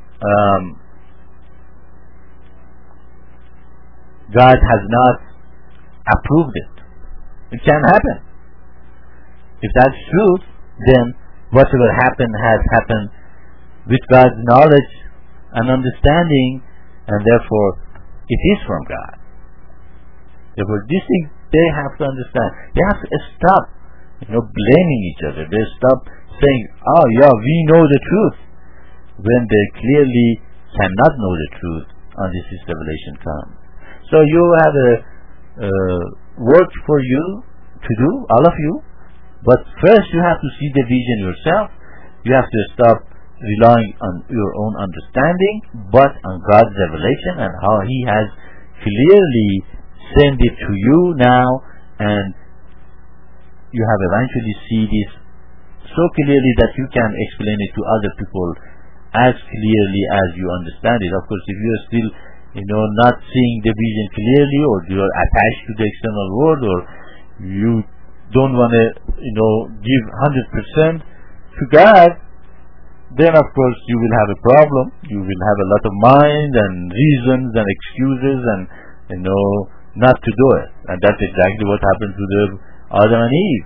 God has not approved it. It can't happen. If that's true, then whatever happened has happened with God's knowledge and understanding, and therefore it is from God. Therefore, these things they have to understand. They have to stop, blaming each other. They stop saying, "Oh yeah, we know the truth," when they clearly cannot know the truth until this revelation comes. So you have a work for you to do, all of you. But first, you have to see the vision yourself. You have to stop relying on your own understanding, but on God's revelation and how He has clearly sent it to you now, and you have eventually see this so clearly that you can explain it to other people as clearly as you understand it. Of course, if you are still, not seeing the vision clearly, or you are attached to the external world, or you don't want to, give 100% to God, then of course you will have a problem. You will have a lot of mind and reasons and excuses and not to do it. And that's exactly what happened to the Adam and Eve.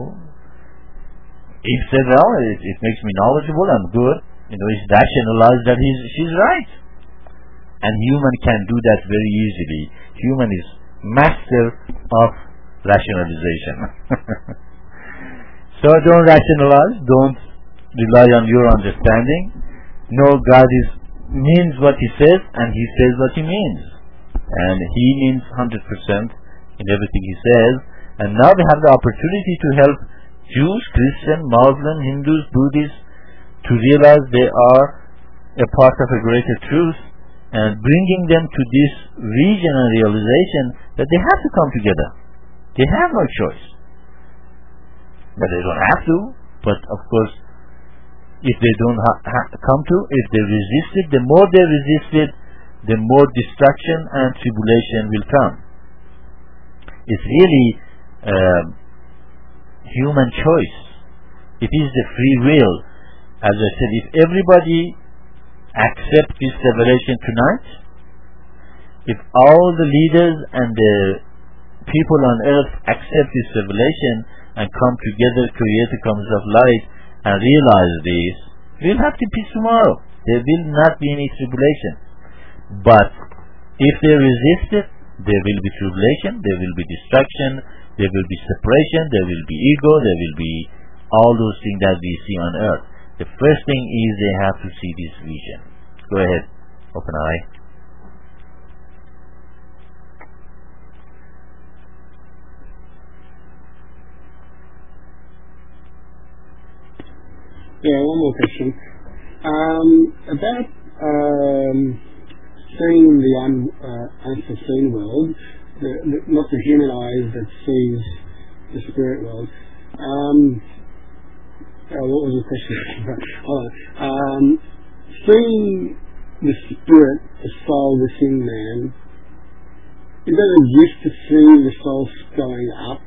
Eve said, "Well, it makes me knowledgeable. I'm good." It's rationalized that she's right. And human can do that very easily. Human is master of rationalization. So don't rationalize. Don't rely on your understanding. No, God means what He says, and He says what He means. And He means 100% in everything He says. And now we have the opportunity to help Jews, Christians, Muslims, Hindus, Buddhists to realize they are a part of a greater truth, and bringing them to this vision and realization that they have to come together. They have no choice. But they don't have to. But of course, if they don't come to, if they resist it, the more they resist it, the more destruction and tribulation will come. It's really human choice. It is the free will. As I said, if everybody accepts this revelation tonight, if all the leaders and the people on earth accept this revelation and come together, create a commons of light, and realize this, we'll have the peace tomorrow. There will not be any tribulation. But if they resist it, there will be tribulation, there will be destruction, There will be separation, there will be ego, there will be all those things that we see on earth. The first thing is they have to see this vision. Go ahead, open eye. Yeah, one more question. About seeing the unforeseen world, not the human eyes that sees the spirit world. What was the question? Seeing the spirit, the soul within man, is that a gift to see the soul going up,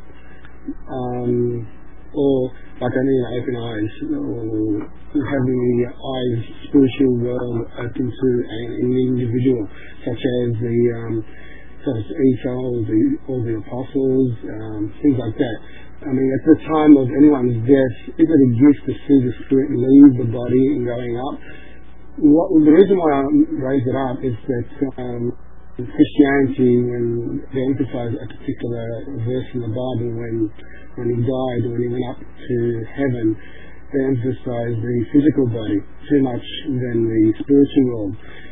or like only open eyes, or having the eyes, spiritual world open to an individual, such as Isa or the apostles, things like that. I mean, at the time of anyone's death, is it a gift to see the spirit leave the body and going up? The reason why I raise it up is that in Christianity, when they emphasize a particular verse in the Bible, when he died, when he went up to heaven, they emphasize the physical body too much than the spiritual world.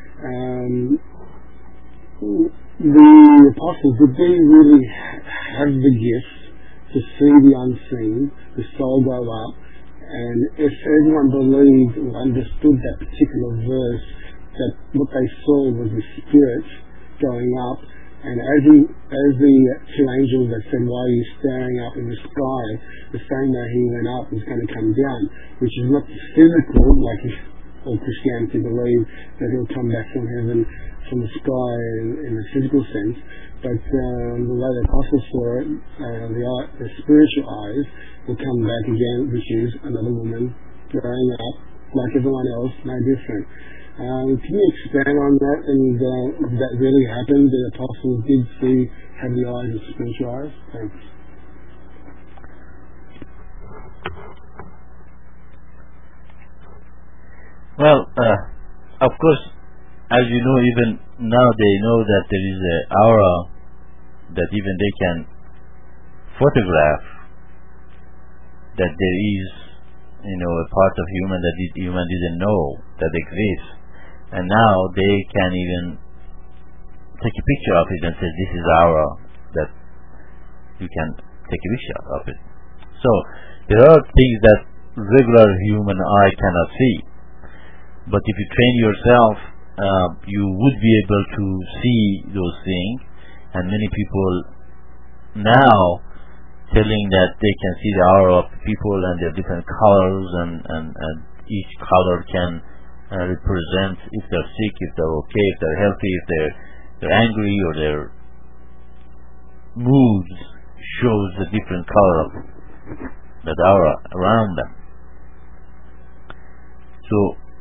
The apostles, did they really have the gift to see the unseen, the soul go up? And if everyone believed or understood that particular verse, that what they saw was the spirit going up, and as the two angels that said, "Why are you staring up in the sky?" the same way he went up is going to come down, which is not physical, like all Christianity believe that he'll come back from heaven, from the sky in a physical sense, but the way the apostles saw it, the spiritual eyes will come back again, which is another woman growing up like everyone else, no different. Can you expand on that, and that really happened? The apostles did have the eyes of spiritual eyes? Thanks. Well, of course, as you know, even now they know that there is an aura that even they can photograph, that there is, a part of human that human didn't know that exists, and now they can even take a picture of it and say this is aura, that you can take a picture of it. So there are things that regular human eye cannot see, but if you train yourself, you would be able to see those things. And many people now telling that they can see the aura of people and their different colors, and each color can represent if they're sick, if they're okay, if they're healthy, if they're angry, or their moods shows a different color of that aura around them. So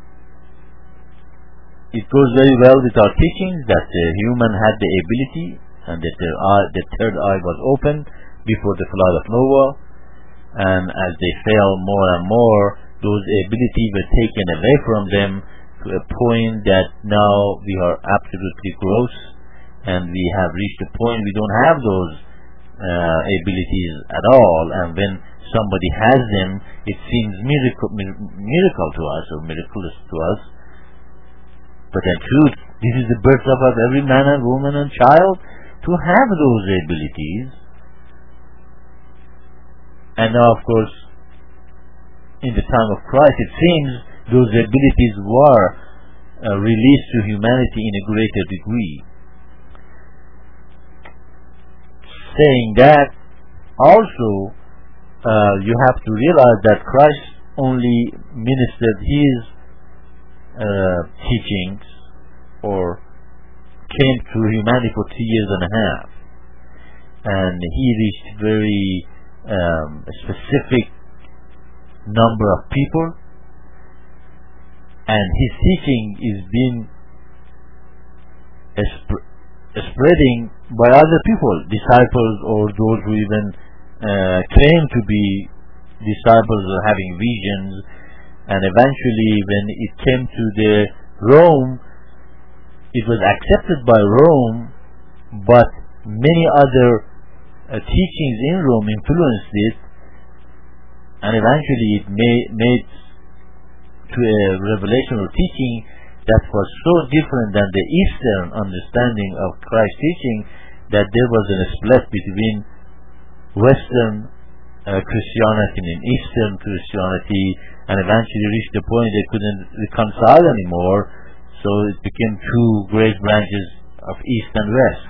it goes very well with our teachings that the human had the ability, and that the third eye was open before the flood of Noah, and as they fell more and more, those abilities were taken away from them to a point that now we are absolutely gross, and we have reached a point we don't have those abilities at all, and when somebody has them, it seems miracle to us, or miraculous to us. But in truth, this is the birth of every man and woman and child to have those abilities. And now, of course, in the time of Christ, it seems those abilities were released to humanity in a greater degree. Saying that, also, you have to realize that Christ only ministered his teachings, or came to humanity for 3 years and a half, and he reached very specific number of people, and his teaching is being spreading by other people, disciples, or those who even claim to be disciples, or having visions. And eventually, when it came to the Rome, it was accepted by Rome, but many other teachings in Rome influenced it, and eventually it made to a revelation or teaching that was so different than the Eastern understanding of Christ's teaching that there was a split between Western Christianity and Eastern Christianity, and eventually reached the point they couldn't reconcile anymore, so it became two great branches of East and West.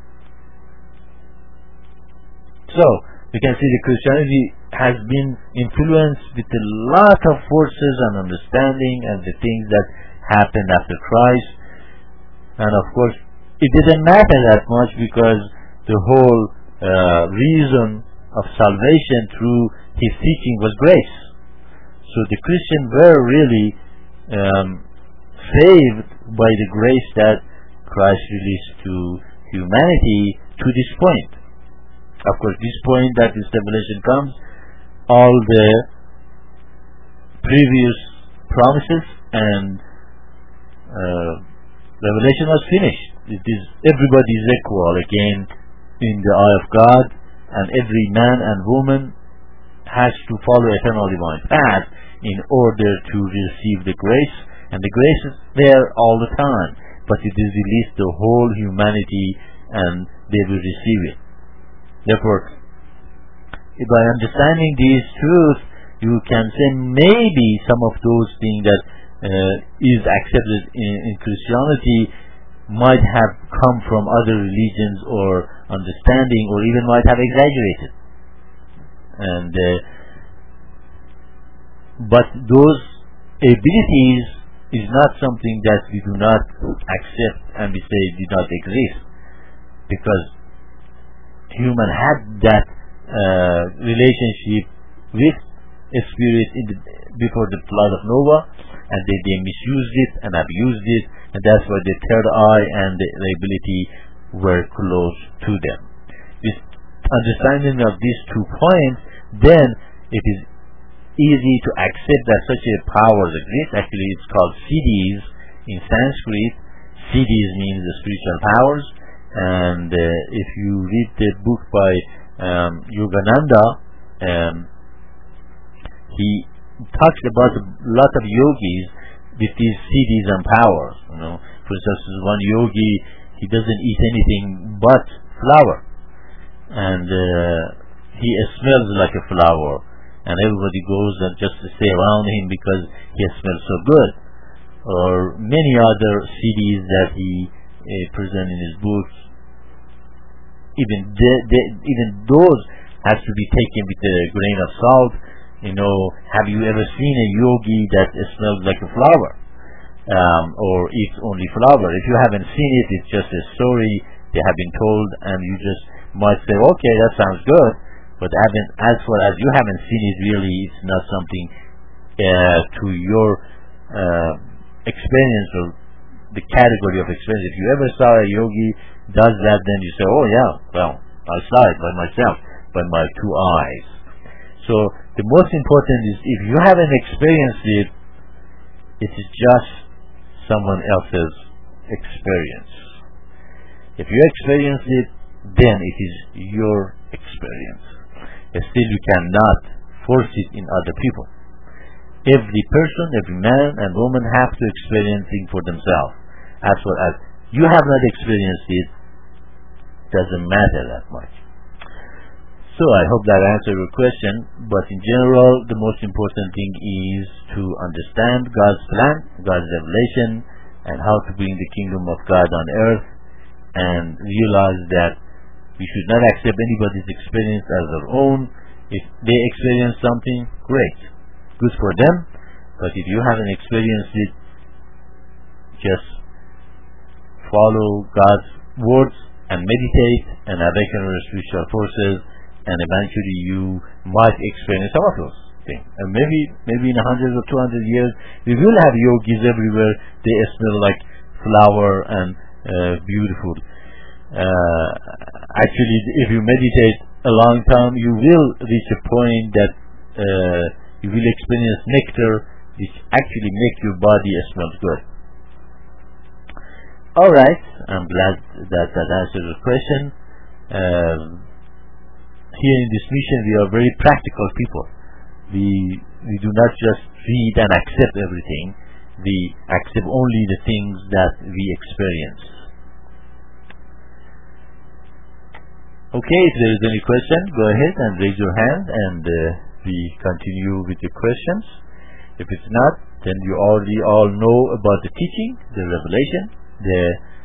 So we can see the Christianity has been influenced with a lot of forces and understanding and the things that happened after Christ, and of course it didn't matter that much because the whole reason of salvation through his teaching was grace. So the Christians were really saved by the grace that Christ released to humanity to this point. Of course, this point that this revelation comes, all the previous promises and revelation was finished. It is everybody is equal again in the eye of God, and every man and woman has to follow eternal divine path in order to receive the grace, and the grace is there all the time, but it is released to whole humanity and they will receive it. Therefore, by understanding these truths, you can say maybe some of those things that is accepted in Christianity might have come from other religions or understanding, or even might have exaggerated. And but those abilities is not something that we do not accept and we say do not exist, because human had that relationship with a spirit before the flood of Noah, and they misused it and abused it, and that's why the third eye and the ability were close to them. With understanding of these 2 points, then it is easy to accept that such a power exists. Actually, it's called siddhis in Sanskrit. Siddhis means the spiritual powers, and if you read the book by Yogananda, he talks about a lot of yogis with these siddhis and powers. For instance, one yogi, he doesn't eat anything but flower, and he smells like a flower, and everybody goes and just to stay around him because he smells so good. Or many other siddhis that he presents in his books. Even those has to be taken with a grain of salt. Have you ever seen a yogi that smells like a flower, or eats only flower? If you haven't seen it, it's just a story they have been told, and you just might say, okay, that sounds good, but as far as you haven't seen it, really, it's not something to your experience or the category of experience. If you ever saw a yogi does that, then you say, oh yeah, well, I saw it by myself, by my 2 eyes. So the most important is, if you haven't experienced it, it is just someone else's experience. If you experience it, then it is your experience. Still, you cannot force it in other people. Every person, every man and woman have to experience it for themselves. As far as you have not experienced it, doesn't matter that much. So I hope that answered your question, but in general, the most important thing is to understand God's plan, God's revelation, and how to bring the kingdom of God on earth, and realize that we should not accept anybody's experience as their own. If they experience something, great, good for them, but if you haven't experienced it, just follow God's words and meditate and awaken your spiritual forces, and eventually you might experience some of those things. And maybe in 100 or 200 years, we will have yogis everywhere. They smell like flower and beautiful. Actually, if you meditate a long time, you will reach a point that you will experience nectar, which actually makes your body smell good. Alright, I'm glad that answered the question. here in this mission we are very practical people. We do not just read and accept everything. We accept only the things that we experience. Okay, if there is any question, go ahead and raise your hand and we continue with the questions. If it's not, then you already all know about the teaching, the revelation, the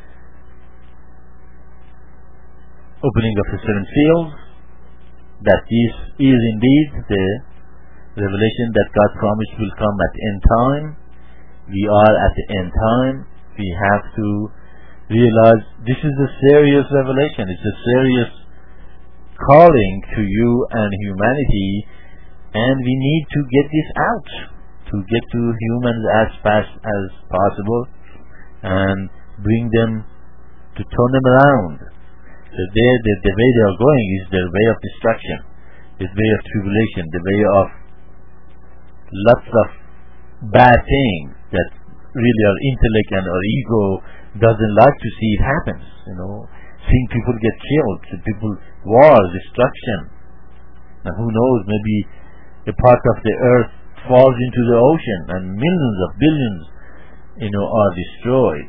opening of the seven seals, that this is indeed the revelation that God promised will come at end time. We are at the end time. We have to realize this is a serious revelation. It's a serious calling to you and humanity, and we need to get this out, to get to humans as fast as possible and bring them, to turn them around. The way they are going is their way of destruction, the way of tribulation, the way of lots of bad things that really our intellect and our ego doesn't like to see it happens. Seeing people get killed, war, destruction, and who knows, maybe a part of the earth falls into the ocean and millions of billions are destroyed.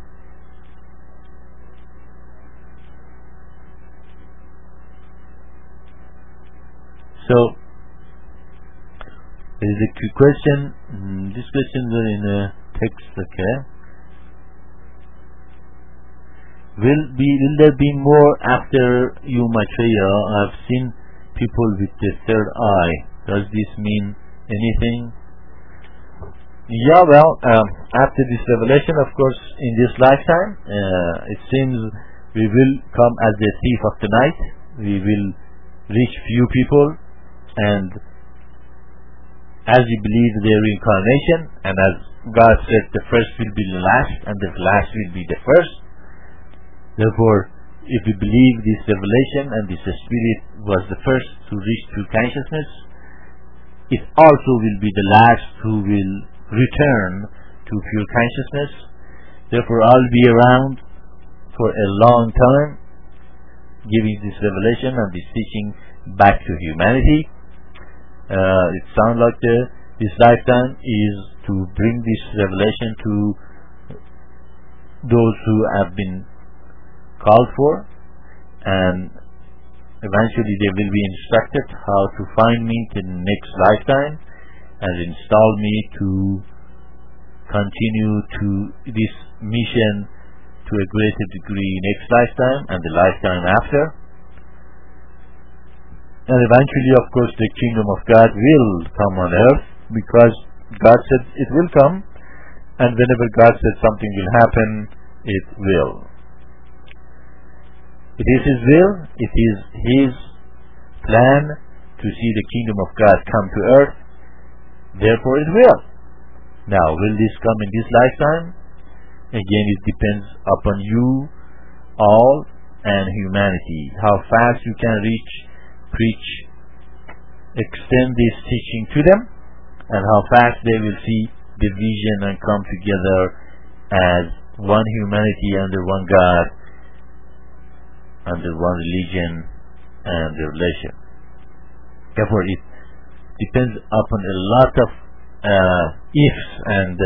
So there is a question. This question is in a text. Okay. Will there be more after you, Maitreya? I've seen people with the third eye. Does this mean anything? Yeah, well, after this revelation, of course, in this lifetime, it seems we will come as the thief of the night. We will reach few people, and as we believe their reincarnation, and as God said, the first will be the last, and the last will be the first. Therefore, if we believe this revelation and this spirit was the first to reach true consciousness, it also will be the last who will return to pure consciousness. Therefore, I'll be around for a long time, giving this revelation and this teaching back to humanity. It sounds like this lifetime is to bring this revelation to those who have been called for, and eventually they will be instructed how to find me in the next lifetime and install me to continue to this mission to a greater degree next lifetime and the lifetime after. And eventually, of course, the kingdom of God will come on earth, because God said it will come, and whenever God said something will happen, it will. It is His will, it is His plan to see the kingdom of God come to earth, therefore it will. Now, will this come in this lifetime? Again, it depends upon you all and humanity, how fast you can reach, preach, extend this teaching to them, and how fast they will see the vision and come together as one humanity under one God, under one religion and the relation. Therefore, it depends upon a lot of ifs and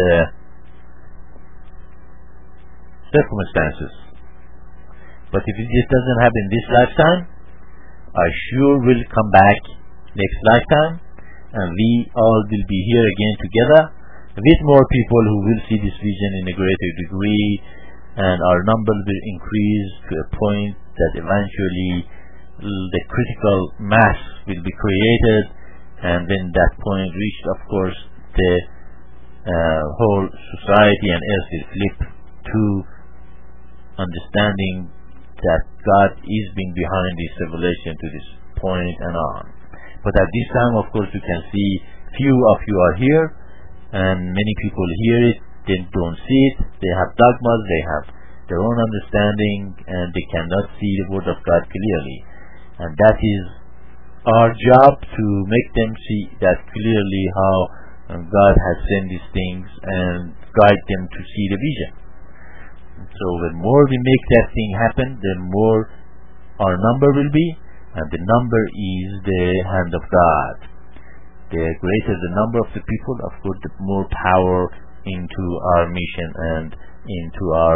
circumstances. But if it just doesn't happen this lifetime, I sure will come back next lifetime, and we all will be here again together with more people who will see this vision in a greater degree, and our number will increase to a point that eventually the critical mass will be created, and when that point reached, of course, the whole society and earth will flip to understanding that God is being behind this revelation to this point and on. But at this time, of course, you can see few of you are here, and many people hear it, they don't see it, they have dogmas, they have their own understanding, and they cannot see the word of God clearly. And that is our job, to make them see that clearly, how God has sent these things and guide them to see the vision. So the more we make that thing happen, the more our number will be, and the number is the hand of God. The greater the number of the people, of course, the more power into our mission and into our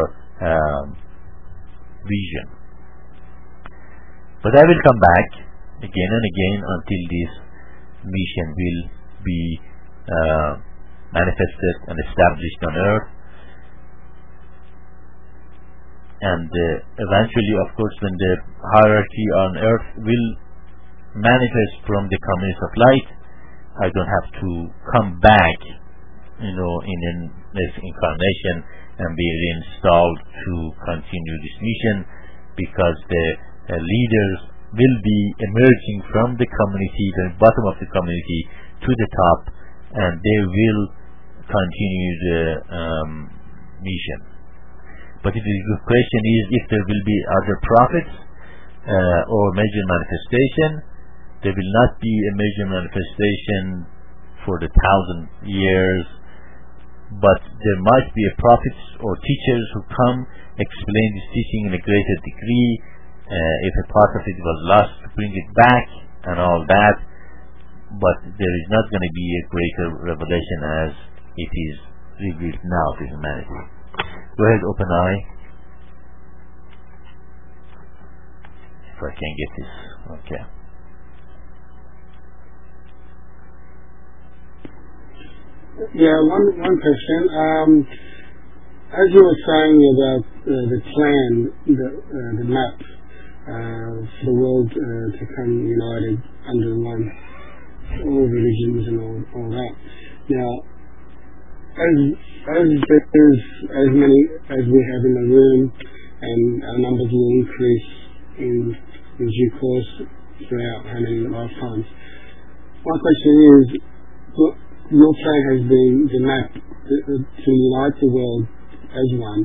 vision. But I will come back again and again until this mission will be manifested and established on earth. And eventually, of course, when the hierarchy on earth will manifest from the communities of light, I don't have to come back, in this incarnation and be reinstalled to continue this mission, because the leaders will be emerging from the community, the bottom of the community, to the top, and they will continue the mission. But the question is if there will be other prophets or major manifestation. There will not be a major manifestation for the 1,000 years, but there might be a prophets or teachers who come explain this teaching in a greater degree. If a part of it was lost, to bring it back and all that. But there is not going to be a greater revelation as it is revealed now to humanity. Go ahead, open eye. If I can get this. Okay. Yeah, one question. As you were saying about the plan, the map for the world to come united under one, all religions and all that. Now, as there's as many as we have in the room, and our numbers will increase in due course throughout how many lifetimes. My question is, your plan has been the map to unite the world as one.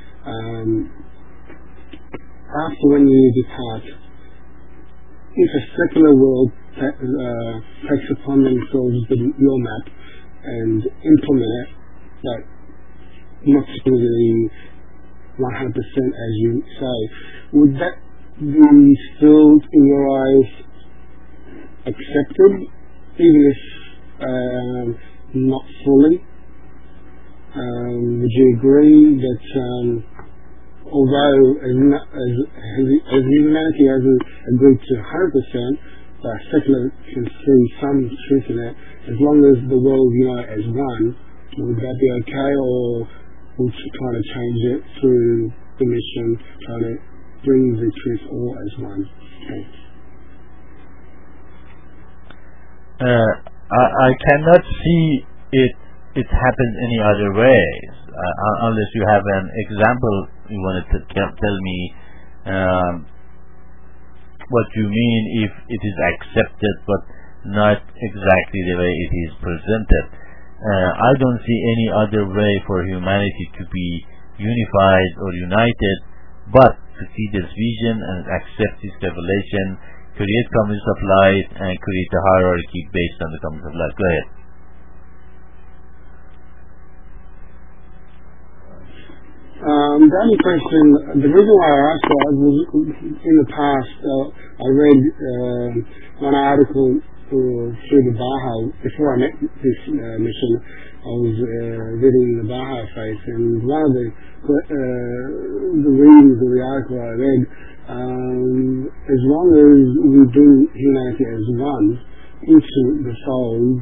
After when you depart, if a secular world takes upon themselves your map and implement it, but not to the 100% as you say, would that be still, in your eyes, accepted, even if not fully? Would you agree that although as humanity hasn't agreed to 100%, but secular can see some truth in it, as long as the world as one, would that be okay, or would you try to change it through the mission, try to bring the truth all as one? Thanks. I cannot see it happen any other ways, unless you have an example you wanted to tell me what you mean if it is accepted but not exactly the way it is presented. I don't see any other way for humanity to be unified or united but to see this vision and accept this revelation, create communities of light, and create a hierarchy based on the communities of light. Go ahead. The only question, the reason why I asked that was in the past, I read one article through the Baha. Before I met this mission, I was reading the Baha Faith, and one of the readings of the article I read, as long as we bring humanity as one into the soul,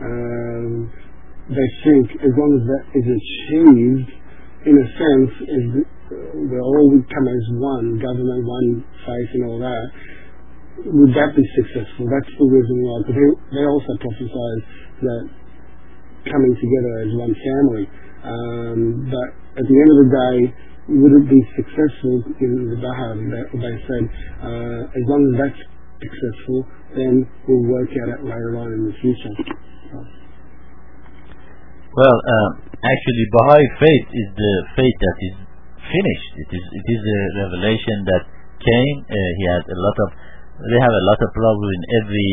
they think as long as that is achieved, in a sense, we all come as one, government, one faith and all that, would that be successful? That's the reason why. Because they also prophesy that coming together as one family. But at the end of the day, would it be successful in the Baha'i? They said, as long as that's successful, then we'll work at it later on in the future. Well, actually, Baha'i faith is the faith that is finished. It is a revelation that came. They have a lot of problems in every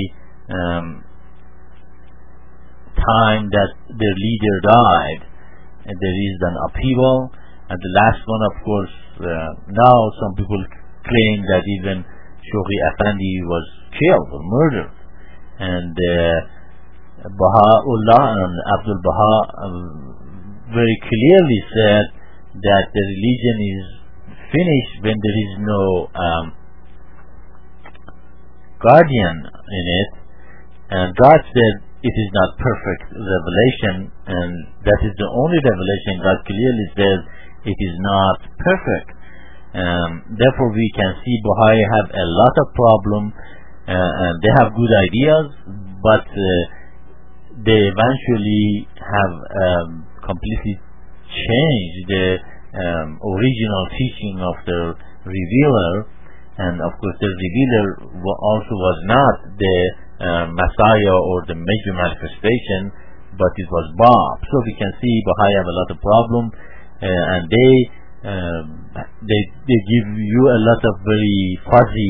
time that their leader died, and there is an upheaval. And the last one, of course, now some people claim that even Shoghi Effendi was killed or murdered, and Baha'u'llah and Abdul Baha very clearly said that the religion is finished when there is no guardian in it, and God said it is not perfect revelation, and that is the only revelation. God clearly says it is not perfect. Therefore we can see Baha'i have a lot of problems, and they have good ideas, but they eventually have completely changed the original teaching of the revealer, and of course the revealer also was not the Messiah or the major manifestation, but it was Bab. So we can see Baha'i have a lot of problems, and they give you a lot of very fuzzy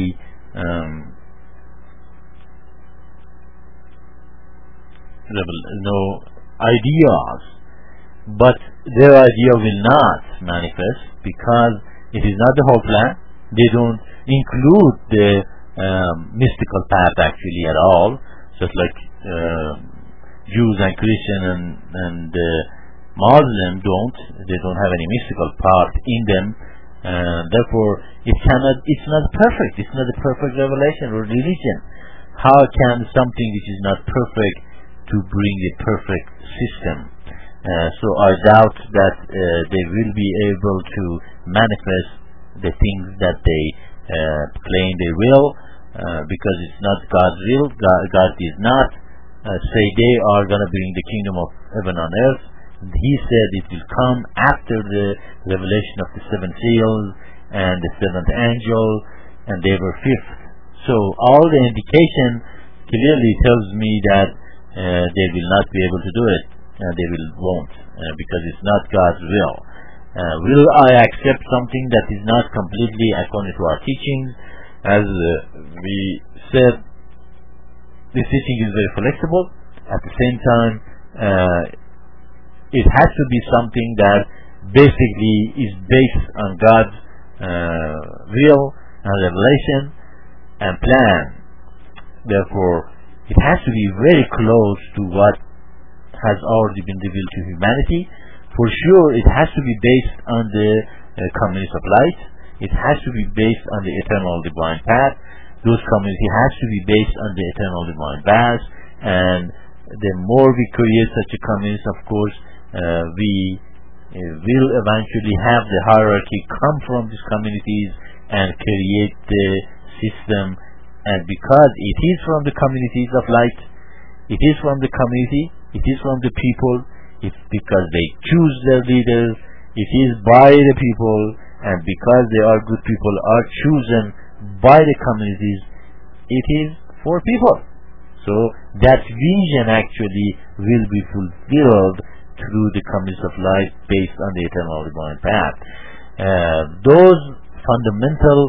ideas, but their idea will not manifest because it is not the whole plan. They don't include the mystical path actually at all, just like Jews and Christian and Muslim they don't have any mystical part in them. Therefore it's not perfect. It's not a perfect revelation or religion. How can something which is not perfect to bring a perfect system? So I doubt that they will be able to manifest the things that they claim they will, because it's not God's will. God is not say they are going to bring the kingdom of heaven on earth. He said it will come after the revelation of the seven seals and the seventh angel, and they were fifth. So all the indication clearly tells me that they will not be able to do it, and they won't, because it's not God's will. Will I accept something that is not completely according to our teachings? As we said, this teaching is very flexible. At the same time, it has to be something that basically is based on God's will and revelation and plan. Therefore, it has to be very close to what has already been revealed to humanity. For sure, it has to be based on the communities of light. It has to be based on the eternal divine path. Those communities has to be based on the eternal divine path. And the more we create such a communities, of course, we will eventually have the hierarchy come from these communities and create the system. And because it is from the communities of light, it is from the community, it is from the people, it's because they choose their leaders, it is by the people, and because they are good people, are chosen by the communities, it is for people. So that vision actually will be fulfilled through the communities of light based on the eternal divine path. Those fundamental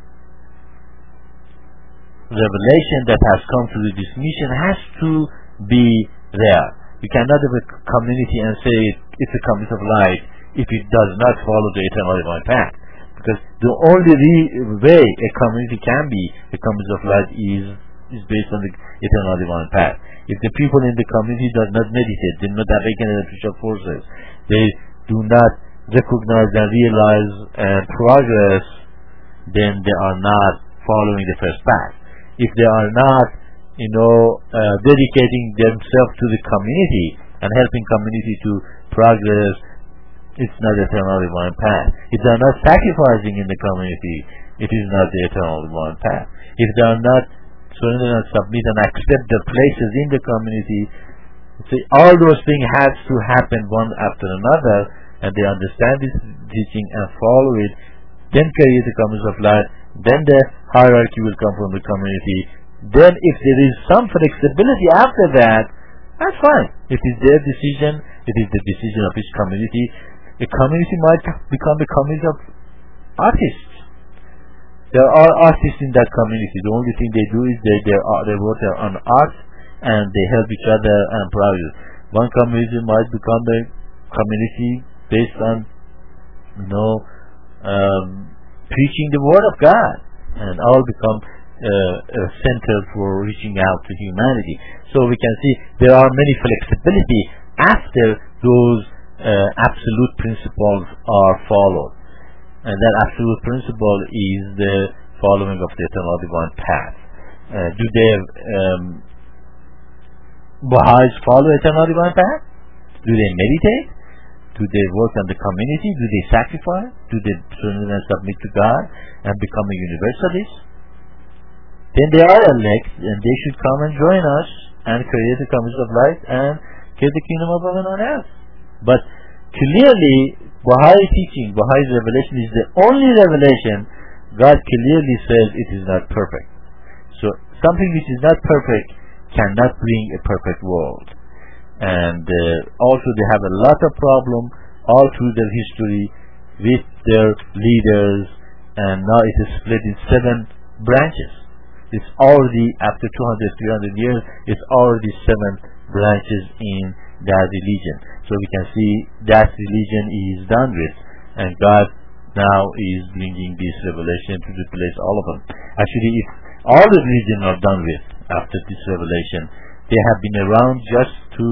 revelation that has come through this mission has to be there. You cannot have a community and say it's a community of light if it does not follow the eternal divine path. Because the only way a community can be a community of light is based on the eternal divine path. If the people in the community does not meditate, do not awaken the spiritual forces, they do not recognize and realize and progress, then they are not following the first path. If they are not, dedicating themselves to the community and helping community to progress, it's not the eternal divine path. If they are not sacrificing in the community, it is not the eternal divine path. If they are not surrender and submit and accept their places in the community, all those things has to happen one after another, and they understand this teaching and follow it, then create the communities of light, then the hierarchy will come from the community. Then if there is some flexibility after that, that's fine. It is their decision, it is the decision of each community. A community might become a community of artists. There are artists in that community. The only thing they do is they work on art and they help each other and progress. One community might become a community based on preaching the word of God, and all become a center for reaching out to humanity. So we can see there are many flexibility after those absolute principles are followed. And that absolute principle is the following of the eternal divine path. Do they Baha'is follow eternal divine path? Do they meditate? Do they work on the community? Do they sacrifice? Do they surrender and submit to God and become a universalist? Then they are elect, and they should come and join us and create the community of light and create the kingdom of heaven on earth. But clearly, Baha'i teaching, Baha'is revelation is the only revelation God clearly says it is not perfect. So something which is not perfect cannot bring a perfect world. And also they have a lot of problem all through their history with their leaders, and now it is split in 7 branches. It's already, after 200, 300 years, it's already 7 branches in that religion. So we can see that religion is done with, and God now is bringing this revelation to replace all of them. Actually, if all the religions are done with after this revelation, they have been around just to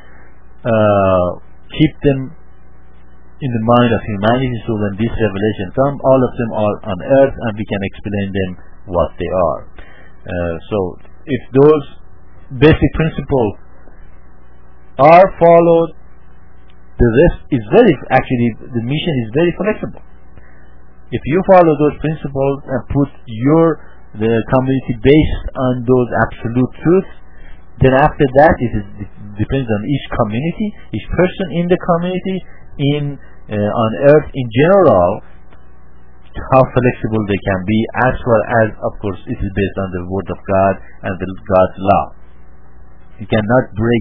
keep them in the mind of humanity. So when this revelation comes, all of them are on earth, and we can explain them what they are. So if those basic principles are followed, the rest is actually the mission is very flexible. If you follow those principles and put the community based on those absolute truths, then after that it depends on each community, each person in the community, on earth in general, how flexible they can be, as well as, of course, it is based on the word of God and God's law. You cannot break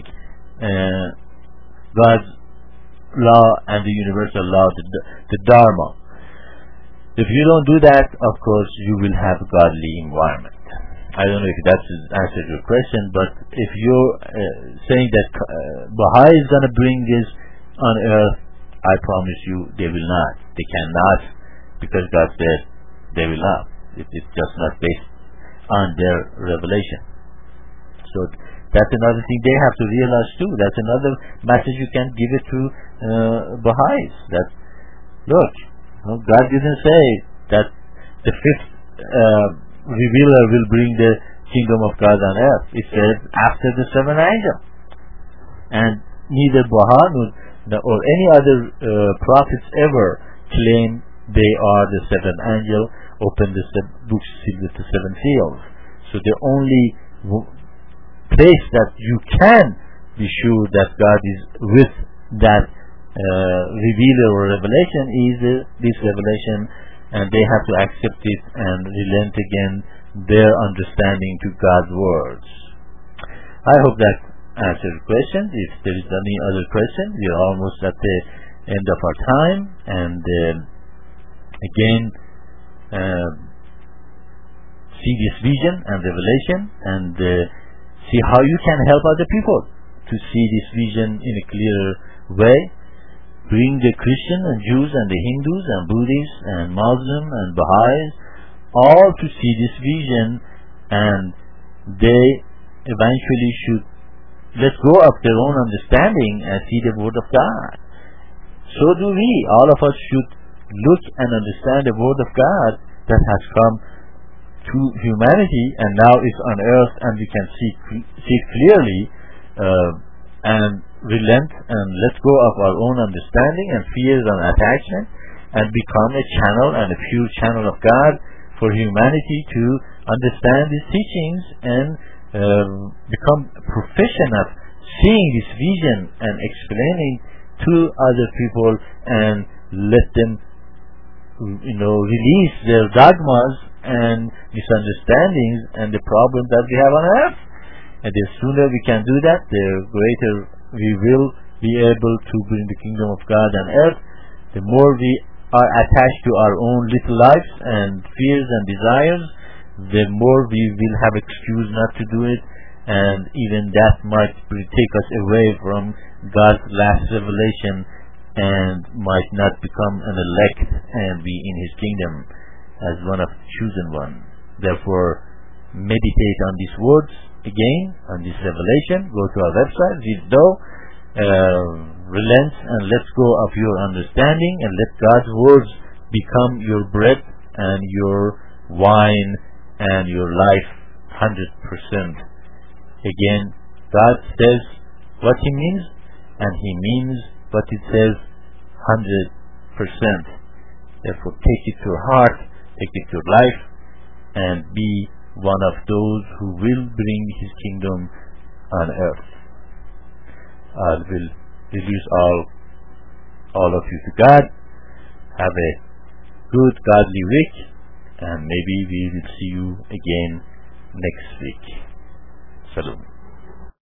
God's law and the universal law, the Dharma. If you don't do that, of course, you will have a godly environment. I don't know if that's answered your question, but if you're saying that Baha'i is going to bring this on earth, I promise you they will not. They cannot, because God said they will not. It's just not based on their revelation. So that's another thing they have to realize too. That's another message you can give it to Baha'is. That, look, God didn't say that the 5th revealer will bring the kingdom of God on earth. It said after the 7th angel. And neither Baha or any other prophets ever claim they are the 7th angel, open the books sealed with the 7 seals. So the only place that you can be sure that God is with that revealer or revelation is this revelation, and they have to accept it and relent again their understanding to God's words. I hope that answers the question. If there is any other question, we are almost at the end of our time, and again see this vision and revelation, and see how you can help other people to see this vision in a clearer way. Bring the Christian and Jews and the Hindus and Buddhists and Muslims and Baha'is all to see this vision, and they eventually should let go of their own understanding and see the word of God. So do we. All of us should look and understand the word of God that has come to humanity and now is on earth, and we can see clearly and relent and let go of our own understanding and fears and attachment, and become a channel and a pure channel of God for humanity to understand these teachings and become proficient of seeing this vision and explaining to other people, and let them release their dogmas and misunderstandings and the problems that we have on earth. And the sooner we can do that, the greater we will be able to bring the kingdom of God on earth. The more we are attached to our own little lives and fears and desires, the more we will have excuse not to do it, and even that might take us away from God's last revelation and might not become an elect and be in His kingdom as one of the chosen one. Therefore, meditate on these words again, on this revelation, go to our website, read thou, relent and let go of your understanding and let God's words become your bread and your wine and your life 100%. Again, God says what He means and He means what it says 100%. Therefore, take it to heart, take it to life, and be one of those who will bring His kingdom on earth. I will release all of you to God. Have a good, godly week, and maybe we will see you again next week. Shalom.